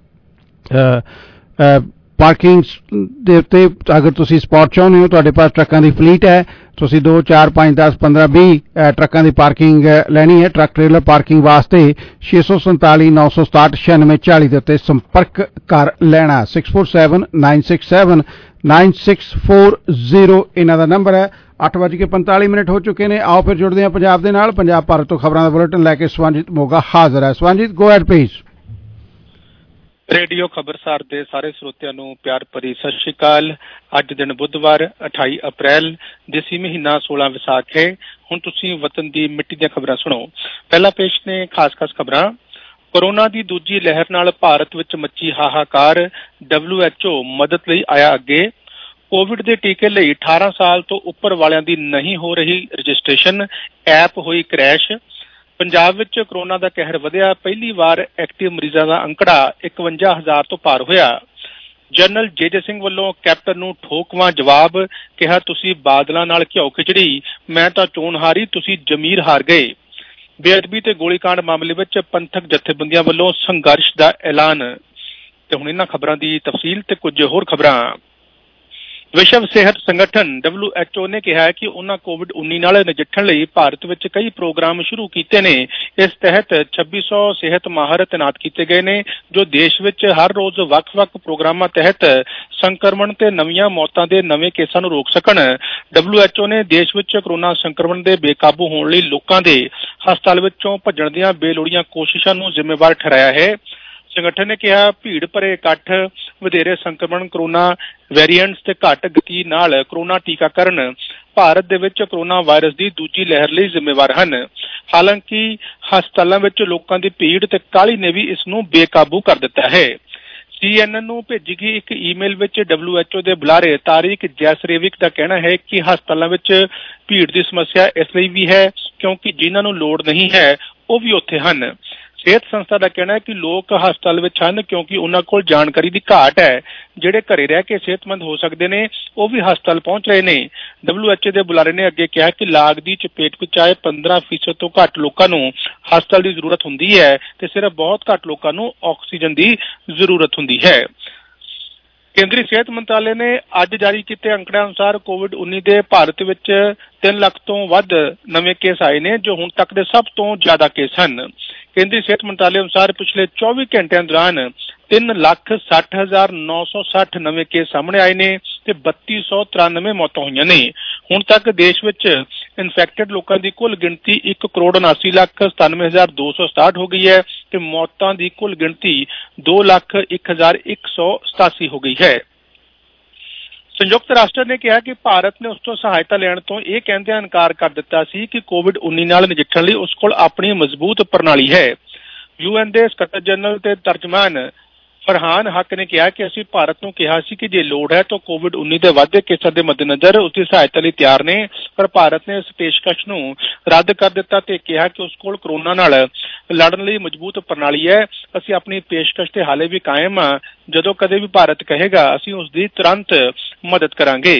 ਪਾਰਕਿੰਗ ਦੇ ਉੱਤੇ ਅਗਰ ਤੁਸੀਂ ਸਪੌਟ ਚਾਹੁੰਦੇ ਹੋ, ਤੁਹਾਡੇ ਪਾਸ ਟਰੱਕਾਂ ਦੀ ਫਲੀਟ ਹੈ, ਤੁਸੀਂ ਦੋ ਚਾਰ ਪੰਜ ਦਸ ਪੰਦਰਾਂ ਵੀਹ ਟਰੱਕਾਂ ਦੀ ਪਾਰਕਿੰਗ ਲੈਣੀ ਹੈ ਟਰੱਕ ਟ੍ਰੇਲਰ ਪਾਰਕਿੰਗ ਵਾਸਤੇ ਛੇ ਸੌ ਸੰਤਾਲੀ ਨੌ ਸੌ ਸਤਾਹਠ ਛਿਆਨਵੇਂ ਚਾਲੀ ਦੇ ਉੱਤੇ ਸੰਪਰਕ ਕਰ ਲੈਣਾ। Six four seven nine six seven nine six four zero ਇਹਨਾਂ ਦਾ ਨੰਬਰ ਹੈ। ਅੱਠ ਵੱਜ ਕੇ ਪੰਤਾਲੀ ਮਿੰਟ ਹੋ ਚੁੱਕੇ ਨੇ। ਆਓ ਫਿਰ ਜੁੜਦੇ ਹਾਂ ਪੰਜਾਬ ਦੇ ਨਾਲ। ਪੰਜਾਬ ਭਾਰਤ ਤੋਂ ਖਬਰਾਂ ਦਾ ਬੁਲੇਟਿਨ ਲੈ ਕੇ ਸਵੰਜੀਤ ਮੋਗਾ ਹਾਜ਼ਰ ਹੈ। Swanjeet, go ahead please. Radio Khabarsar ਦੇ ਸਾਰੇ ਸਰੋਤਿਆਂ ਨੂੰ ਪਿਆਰ ਭਰੀ ਸਤਿ ਸ਼੍ਰੀ ਅਕਾਲ। ਅੱਜ ਦਿਨ ਬੁੱਧਵਾਰ ਅਠਾਈ ਅਪ੍ਰੈਲ, ਦੇਸੀ ਮਹੀਨਾ ਸੋਲਾਂ ਵਿਸਾਖ ਹੈ। ਹੁਣ ਤੁਸੀਂ ਵਤਨ ਦੀ ਮਿੱਟੀ ਦੀਆਂ ਖਬਰਾਂ ਸੁਣੋ। ਪਹਿਲਾਂ ਪੇਸ਼ ਨੇ ਖਾਸ ਖਾਸ ਖਬਰਾਂ। ਕੋਰੋਨਾ ਦੀ ਦੂਜੀ ਲਹਿਰ ਨਾਲ ਭਾਰਤ ਵਿੱਚ ਮੱਚੀ ਹਾਹਾਕਾਰ, ਡਬਲਿਊ ਐਚ ਓ ਮਦਦ ਲਈ ਆਇਆ ਅੱਗੇ। ਕੋਵਿਡ ਦੇ ਟੀਕੇ ਲਈ ਅਠਾਰਾਂ ਸਾਲ ਤੋਂ ਉੱਪਰ ਵਾਲਿਆਂ ਦੀ ਨਹੀਂ ਹੋ ਰਹੀ ਰਜਿਸਟ੍ਰੇਸ਼ਨ, ਐਪ ਹੋਈ ਕ੍ਰੈਸ਼। ਪੰਜਾਬ ਵਿੱਚ ਕੋਰੋਨਾ ਦਾ ਕਹਿਰ ਵਧਿਆ, ਪਹਿਲੀ ਵਾਰ ਐਕਟਿਵ ਮਰੀਜ਼ਾਂ ਦਾ ਅੰਕੜਾ ਇਕਵੰਜਾ ਹਜ਼ਾਰ ਤੋਂ ਪਾਰ ਹੋਇਆ। ਜਨਰਲ ਜੇ ਜੇ ਸਿੰਘ ਵੱਲੋਂ ਕੈਪਟਨ ਨੂੰ ਠੋਕਵਾਂ ਜਵਾਬ, ਕਿਹਾ ਤੁਸੀਂ ਬਾਦਲਾਂ ਨਾਲ ਘਿਓ ਖਿਚੜੀ, ਮੈਂ ਤਾਂ ਚੋਣ ਹਾਰੀ, ਤੁਸੀਂ ਜ਼ਮੀਰ ਹਾਰ ਗਏ। ਬੇਅਦਬੀ ਤੇ ਗੋਲੀਕਾਂਡ ਮਾਮਲੇ ਵਿੱਚ ਪੰਥਕ ਜਥੇਬੰਦੀਆਂ ਵੱਲੋਂ ਸੰਘਰਸ਼ ਦਾ ਐਲਾਨ। ਤੇ ਹੁਣ ਇਹਨਾਂ ਖਬਰਾਂ ਦੀ ਤਫਸੀਲ ਤੇ ਕੁਝ ਹੋਰ ਖਬਰਾਂ। ਵਿਸ਼ਵ ਸਿਹਤ ਸੰਗਠਨ ਡਬਲਿਊ ਐਚ ਓ ਨੇ ਕਿਹਾ ਹੈ ਕਿ ਉਹਨਾਂ ਕੋਵਿਡ ਉੱਨੀ ਨਾਲ ਨਜਿੱਠਣ ਲਈ ਭਾਰਤ ਵਿੱਚ ਕਈ ਪ੍ਰੋਗਰਾਮ ਸ਼ੁਰੂ ਕੀਤੇ ਨੇ। ਇਸ ਤਹਿਤ ਛੱਬੀ ਸੌ ਸਿਹਤ ਮਾਹਰ ਤੈਨਾਤ ਕੀਤੇ ਗਏ ਨੇ, ਜੋ ਦੇਸ਼ ਵਿੱਚ ਹਰ ਰੋਜ਼ ਵੱਖ-ਵੱਖ ਪ੍ਰੋਗਰਾਮਾਂ ਤਹਿਤ ਸੰਕਰਮਣ ਤੇ ਨਵੀਆਂ ਮੌਤਾਂ ਦੇ ਨਵੇਂ ਕੇਸਾਂ ਨੂੰ ਰੋਕ ਸਕਣ। ਡਬਲਿਊ ਐਚ ਓ ਨੇ ਦੇਸ਼ ਵਿੱਚ ਕੋਰੋਨਾ ਸੰਕਰਮਣ ਦੇ ਬੇਕਾਬੂ ਹੋਣ ਲਈ ਲੋਕਾਂ ਦੇ ਹਸਪਤਾਲ ਵਿੱਚੋਂ ਭੱਜਣ ਦੀਆਂ ਬੇਲੋੜੀਆਂ ਕੋਸ਼ਿਸ਼ਾਂ ਨੂੰ ਜ਼ਿੰਮੇਵਾਰ ਠਹਿਰਾਇਆ ਹੈ। ਸੰਗਠਨ ਨੇ ਕਿਹਾ ਭੀੜ ਭਰੇ ਇਕੱਠ, ਵਧੇਰੇ ਸੰਕਰਮਣ, ਕੋਰੋਨਾ ਵੇਰੀਐਂਟਸ ਤੇ ਘੱਟ ਗਤੀ ਨਾਲ ਕੋਰੋਨਾ ਟੀਕਾਕਰਨ ਭਾਰਤ ਦੇ ਵਿੱਚ ਕੋਰੋਨਾ ਵਾਇਰਸ ਦੀ ਦੂਜੀ ਲਹਿਰ ਲਈ ਜ਼ਿੰਮੇਵਾਰ ਹਨ। ਹਾਲਾਂਕਿ ਹਸਪਤਾਲਾਂ ਵਿੱਚ ਲੋਕਾਂ ਦੀ ਭੀੜ ਤੇ ਕਾਹਲੀ ਨੇ ਵੀ ਇਸ ਨੂੰ ਬੇਕਾਬੂ ਕਰ ਦਿੱਤਾ ਹੈ। ਸੀ ਐਨ ਐਨ ਨੂੰ ਭੇਜੀ ਗਈ ਇੱਕ ਈਮੇਲ ਵਿੱਚ ਡਬਲਿਊ ਐਚ ਓ ਦੇ ਬੁਲਾਰੇ ਤਾਰਿਕ ਜੈਸਰੇਵਿਕ ਦਾ ਕਹਿਣਾ ਹੈ ਕਿ ਹਸਪਤਾਲਾਂ ਵਿੱਚ ਭੀੜ ਦੀ ਸਮੱਸਿਆ ਇਸ ਲਈ ਵੀ ਹੈ ਕਿਉਂਕਿ ਜਿਨ੍ਹਾਂ ਨੂੰ ਲੋੜ ਨਹੀਂ ਹੈ ਉਹ ਵੀ ਉੱਥੇ ਹਨ। ਸਿਹਤ ਸੰਸਥਾ ਦਾ ਕਹਿਣਾ ਹੈ ਕਿ ਲੋਕ ਹਸਪਤਾਲ ਵਿੱਚ ਹਨ ਕਿਉਂਕਿ ਉਹਨਾਂ ਕੋਲ ਜਾਣਕਾਰੀ ਦੀ ਘਾਟ ਹੈ। ਜਿਹੜੇ ਘਰੇ ਰਹਿ ਕੇ ਸਿਹਤਮੰਦ ਹੋ ਸਕਦੇ ਨੇ ਉਹ ਵੀ ਹਸਪਤਾਲ ਪਹੁੰਚ ਰਹੇ ਨੇ। ਡਬਲਿਊ ਐਚ ਓ ਦੇ ਬੁਲਾਰੇ ਨੇ ਅੱਗੇ ਕਿਹਾ ਕਿ ਲਾਗ ਦੀ ਚਪੇਟ ਵਿੱਚ ਆਏ ਪੰਦਰਾਂ ਫੀਸਦ ਤੋਂ ਘੱਟ ਲੋਕਾਂ ਨੂੰ ਹਸਪਤਾਲ ਦੀ ਜ਼ਰੂਰਤ ਹੁੰਦੀ ਹੈ ਤੇ ਸਿਰਫ ਬਹੁਤ ਘੱਟ ਲੋਕਾਂ ਨੂੰ ਆਕਸੀਜਨ ਦੀ ਜ਼ਰੂਰਤ ਹੁੰਦੀ ਹੈ। ਕੇਂਦਰੀ ਸਿਹਤ ਮੰਤਰਾਲੇ ਨੇ ਅੱਜ ਜਾਰੀ ਕੀਤੇ ਅੰਕੜਿਆਂ ਅਨੁਸਾਰ ਕੋਵਿਡ ਉੱਨੀ ਦੇ ਭਾਰਤ ਵਿੱਚ ਤਿੰਨ ਲੱਖ ਤੋਂ ਵੱਧ ਨਵੇਂ ਕੇਸ ਆਏ ਨੇ, ਜੋ ਹੁਣ ਤੱਕ ਦੇ ਸਭ ਤੋਂ ਜ਼ਿਆਦਾ ਕੇਸ ਹਨ। ਕੇਂਦਰੀ ਸਿਹਤ ਮੰਤਰਾਲੇ ਅਨੁਸਾਰ ਪਿਛਲੇ ਚੌਵੀ ਘੰਟਿਆਂ ਦੌਰਾਨ ਤਿੰਨ ਲੱਖ ਸੱਠ ਹਜ਼ਾਰ ਨੌ ਸੌ ਸੱਠ ਨਵੇਂ ਕੇਸ ਸਾਹਮਣੇ ਆਏ ਨੇ ਤੇ ਬੱਤੀ ਸੌ ਤਰਾਨਵੇਂ ਮੌਤਾਂ ਹੋਈਆਂ ਨੇ। ਹੁਣ ਤੱਕ ਦੇਸ਼ ਵਿੱਚ ਇਨਫੈਕਟਡ ਲੋਕਾਂ ਦੀ ਕੁੱਲ ਗਿਣਤੀ ਇੱਕ ਕਰੋੜ ਉਨਾਸੀ ਲੱਖ ਸਤਾਨਵੇਂ ਹਜ਼ਾਰ ਦੋ ਸੌ ਸਤਾਹਠ ਹੋ ਗਈ ਹੈ ਤੇ ਮੌਤਾਂ ਦੀ ਕੁੱਲ ਗਿਣਤੀ ਦੋ ਲੱਖ ਇੱਕ ਹਜ਼ਾਰ ਇੱਕ ਸੌ ਸਤਾਸੀ ਹੋ ਗਈ ਹੈ। ਸੰਯੁਕਤ ਰਾਸ਼ਟਰ ਨੇ ਕਿਹਾ ਕਿ ਭਾਰਤ ਨੇ ਉਸ ਤੋਂ ਸਹਾਇਤਾ ਲੈਣ ਤੋਂ ਇਹ ਕਹਿੰਦਿਆਂ ਇਨਕਾਰ ਕਰ ਦਿੱਤਾ ਸੀ ਕਿ ਕੋਵਿਡ ਉੱਨੀ ਨਾਲ ਨਜਿੱਠਣ ਲਈ ਉਸ ਕੋਲ ਆਪਣੀ ਮਜ਼ਬੂਤ ਪ੍ਰਣਾਲੀ ਹੈ। ਯੂ ਐਨ ਦੇ ਸਕੱਤਰ ਜਨਰਲ ਤੇ ਤਰਜਮਾਨ ਫਰਹਾਨ ਹੱਕ ਨੇ ਕਿਹਾ ਕਿ ਅਸੀਂ ਭਾਰਤ ਨੂੰ ਕਿਹਾ ਸੀ ਕਿ ਜੇ ਲੋੜ ਹੈ ਤਾਂ ਕੋਵਿਡ ਉੱਨੀ ਦੇ ਵੱਧਦੇ ਕੇਸਾਂ ਦੇ ਮੱਦੇਨਜ਼ਰ ਉਸ ਦੀ ਸਹਾਇਤਾ ਲਈ ਤਿਆਰ ਨੇ, ਪਰ ਭਾਰਤ ਨੇ ਇਸ ਪੇਸ਼ਕਸ਼ ਨੂੰ ਰੱਦ ਕਰ ਦਿੱਤਾ ਤੇ ਕਿਹਾ ਕਿ ਉਸ ਕੋਲ ਕੋਰੋਨਾ ਨਾਲ ਲੜਨ ਲਈ ਮਜ਼ਬੂਤ ਪ੍ਰਣਾਲੀ ਹੈ। ਅਸੀਂ ਆਪਣੀ ਪੇਸ਼ਕਸ਼ ਤੇ ਹਾਲੇ ਵੀ ਕਾਇਮ ਹਾਂ। ਜਦੋਂ ਕਦੇ ਵੀ ਭਾਰਤ ਕਹੇਗਾ ਅਸੀਂ ਉਸ ਦੀ ਤੁਰੰਤ ਮਦਦ ਕਰਾਂਗੇ।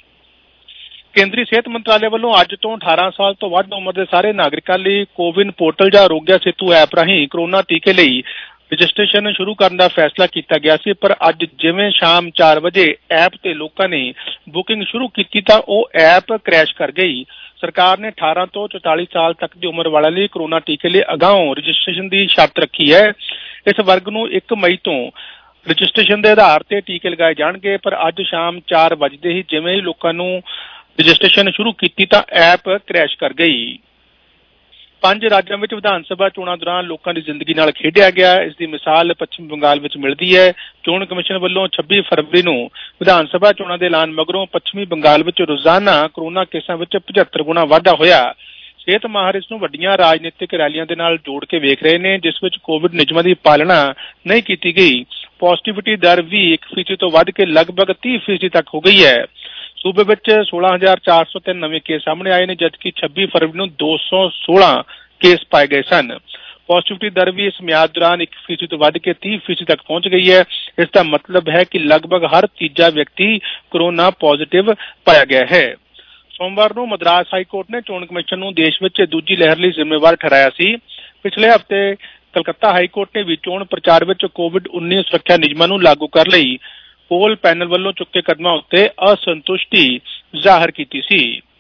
ਕੇਂਦਰੀ ਸਿਹਤ ਮੰਤਰਾਲੇ ਵੱਲੋਂ ਅੱਜ ਤੋਂ ਅਠਾਰਾਂ ਸਾਲ ਤੋਂ ਵੱਧ ਉਮਰ ਦੇ ਸਾਰੇ ਨਾਗਰਿਕਾਂ ਲਈ ਕੋਵਿਨ ਪੋਰਟਲ ਜਾਂ ਆਰੋਗਿਆ ਸੇਤੂ ਐਪ ਰਾਹੀਂ ਕੋਰੋਨਾ ਟੀਕੇ ਲਈ ਰਜਿਸਟ੍ਰੇਸ਼ਨ ਸ਼ੁਰੂ ਕਰਨ ਦਾ ਫੈਸਲਾ ਕੀਤਾ ਗਿਆ ਸੀ, ਪਰ ਅੱਜ ਜਿਵੇਂ ਸ਼ਾਮ ਚਾਰ ਵਜੇ ਐਪ ਤੇ ਲੋਕਾਂ ਨੇ ਬੁਕਿੰਗ ਸ਼ੁਰੂ ਕੀਤੀ ਤਾਂ ਉਹ ਐਪ ਕ੍ਰੈਸ਼ ਕਰ ਗਈ। ਸਰਕਾਰ ਨੇ ਅਠਾਰਾਂ ਤੋਂ ਚੁਤਾਲੀ ਸਾਲ ਤੱਕ ਦੀ ਉਮਰ ਵਾਲਿਆਂ ਲਈ ਕੋਰੋਨਾ ਟੀਕੇ ਲਈ ਅਗਾਊਂ ਰਜਿਸਟ੍ਰੇਸ਼ਨ ਦੀ ਸ਼ਰਤ ਰੱਖੀ ਹੈ। ਇਸ ਵਰਗ ਨੂੰ ਇੱਕ ਮਈ ਤੋਂ ਰਜਿਸਟ੍ਰੇਸ਼ਨ ਦੇ ਆਧਾਰ ਤੇ ਟੀਕੇ ਲਗਾਏ ਜਾਣਗੇ, ਪਰ ਅੱਜ ਸ਼ਾਮ ਚਾਰ ਵਜੇ ਹੀ ਜਿਵੇਂ ਹੀ ਲੋਕਾਂ ਨੂੰ ਰਜਿਸਟ੍ਰੇਸ਼ਨ ਸ਼ੁਰੂ ਕੀਤੀ ਤਾਂ ਐਪ ਕ੍ਰੈਸ਼ ਕਰ ਗਈ। ਪੰਜ ਰਾਜਾਂ ਵਿੱਚ ਵਿਧਾਨ ਸਭਾ ਚੋਣਾਂ ਦੌਰਾਨ ਲੋਕਾਂ ਦੀ ਜ਼ਿੰਦਗੀ ਨਾਲ ਖੇਡਿਆ ਗਿਆ। ਇਸ ਦੀ ਮਿਸਾਲ ਪੱਛਮੀ ਬੰਗਾਲ ਵਿੱਚ ਮਿਲਦੀ ਹੈ। ਚੋਣ ਕਮਿਸ਼ਨ ਵੱਲੋਂ ਛੱਬੀ ਫਰਵਰੀ ਨੂੰ ਵਿਧਾਨ ਸਭਾ ਚੋਣਾਂ ਦੇ ਐਲਾਨ ਮਗਰੋਂ ਪੱਛਮੀ ਬੰਗਾਲ ਵਿੱਚ ਰੋਜ਼ਾਨਾ ਕੋਰੋਨਾ ਕੇਸਾਂ ਵਿੱਚ ਪਝੱਤਰ ਗੁਣਾ ਵਾਧਾ ਹੋਇਆ। ਸਿਹਤ ਮਾਹਰ ਇਸ ਨੂੰ ਵੱਡੀਆਂ ਰਾਜਨੀਤਿਕ ਰੈਲੀਆਂ ਦੇ ਨਾਲ ਜੋੜ ਕੇ ਵੇਖ ਰਹੇ ਨੇ, ਜਿਸ ਵਿੱਚ ਕੋਵਿਡ ਨਿਯਮਾਂ ਦੀ ਪਾਲਣਾ ਨਹੀਂ ਕੀਤੀ ਗਈ। ਪੋਜ਼ਿਟਿਵਿਟੀ ਦਰ ਵੀ ਇੱਕ ਫੀਸਦੀ ਤੋਂ ਵੱਧ ਕੇ ਲਗਭਗ ਤੀਹ ਫੀਸਦੀ ਤੱਕ ਹੋ ਗਈ ਹੈ। ਸੂਬੇ ਵਿੱਚ ਸੋਲਾਂ ਹਜ਼ਾਰ ਚਾਰ ਸੌ ਤਿੰਨ ਨਵੇਂ ਕੇਸ ਸਾਹਮਣੇ ਆਏ ਨੇ, ਜਦਕਿ ਛੱਬੀ ਫਰਵਰੀ ਨੂੰ ਦੋ ਸੌ ਸੋਲਾਂ ਕੇਸ ਪਾਏ ਗਏ ਸਨ। ਪੋਜ਼ਿਟਿਵਿਟੀ ਦਰ ਵੀ ਇਸ ਮਿਆਦ ਦੌਰਾਨ ਇੱਕ ਫੀਸਦੀ ਤੋਂ ਵੱਧ ਕੇ ਤੀਹ ਫੀਸਦੀ ਤੱਕ ਪਹੁੰਚ ਗਈ ਹੈ। ਇਸ ਦਾ ਮਤਲਬ ਹੈ ਕਿ ਲਗਭਗ ਹਰ ਤੀਜਾ ਵਿਅਕਤੀ ਕੋਰੋਨਾ ਪੋਜ਼ਿਟਿਵ ਪਾਇਆ ਗਿਆ ਹੈ। ਸੋਮਵਾਰ ਨੂੰ ਮਦਰਾਸ ਹਾਈ ਕੋਰਟ ਨੇ ਚੋਣ ਕਮਿਸ਼ਨ ਨੂੰ ਦੇਸ਼ ਵਿੱਚ ਦੂਜੀ ਲਹਿਰ ਲਈ ਜ਼ਿੰਮੇਵਾਰ ਠਹਿਰਾਇਆ ਸੀ। ਪਿਛਲੇ ਹਫ਼ਤੇ ਕਲਕੱਤਾ ਹਾਈ ਕੋਰਟ ਨੇ ਵੀ ਚੋਣ ਪ੍ਰਚਾਰ ਵਿੱਚ ਕੋਵਿਡ ਉੱਨੀ ਸੁਰੱਖਿਆ ਨਿਯਮਾਂ ਨੂੰ ਲਾਗੂ ਕਰਨ ਲਈ ਪੋਲ ਪੈਨਲ ਵੱਲੋਂ ਚੁੱਕੇ ਕਦਮਾਂ ਉੱਤੇ ਅਸੰਤੁਸ਼ਟੀ ਜ਼ਾਹਰ ਕੀਤੀ ਸੀ।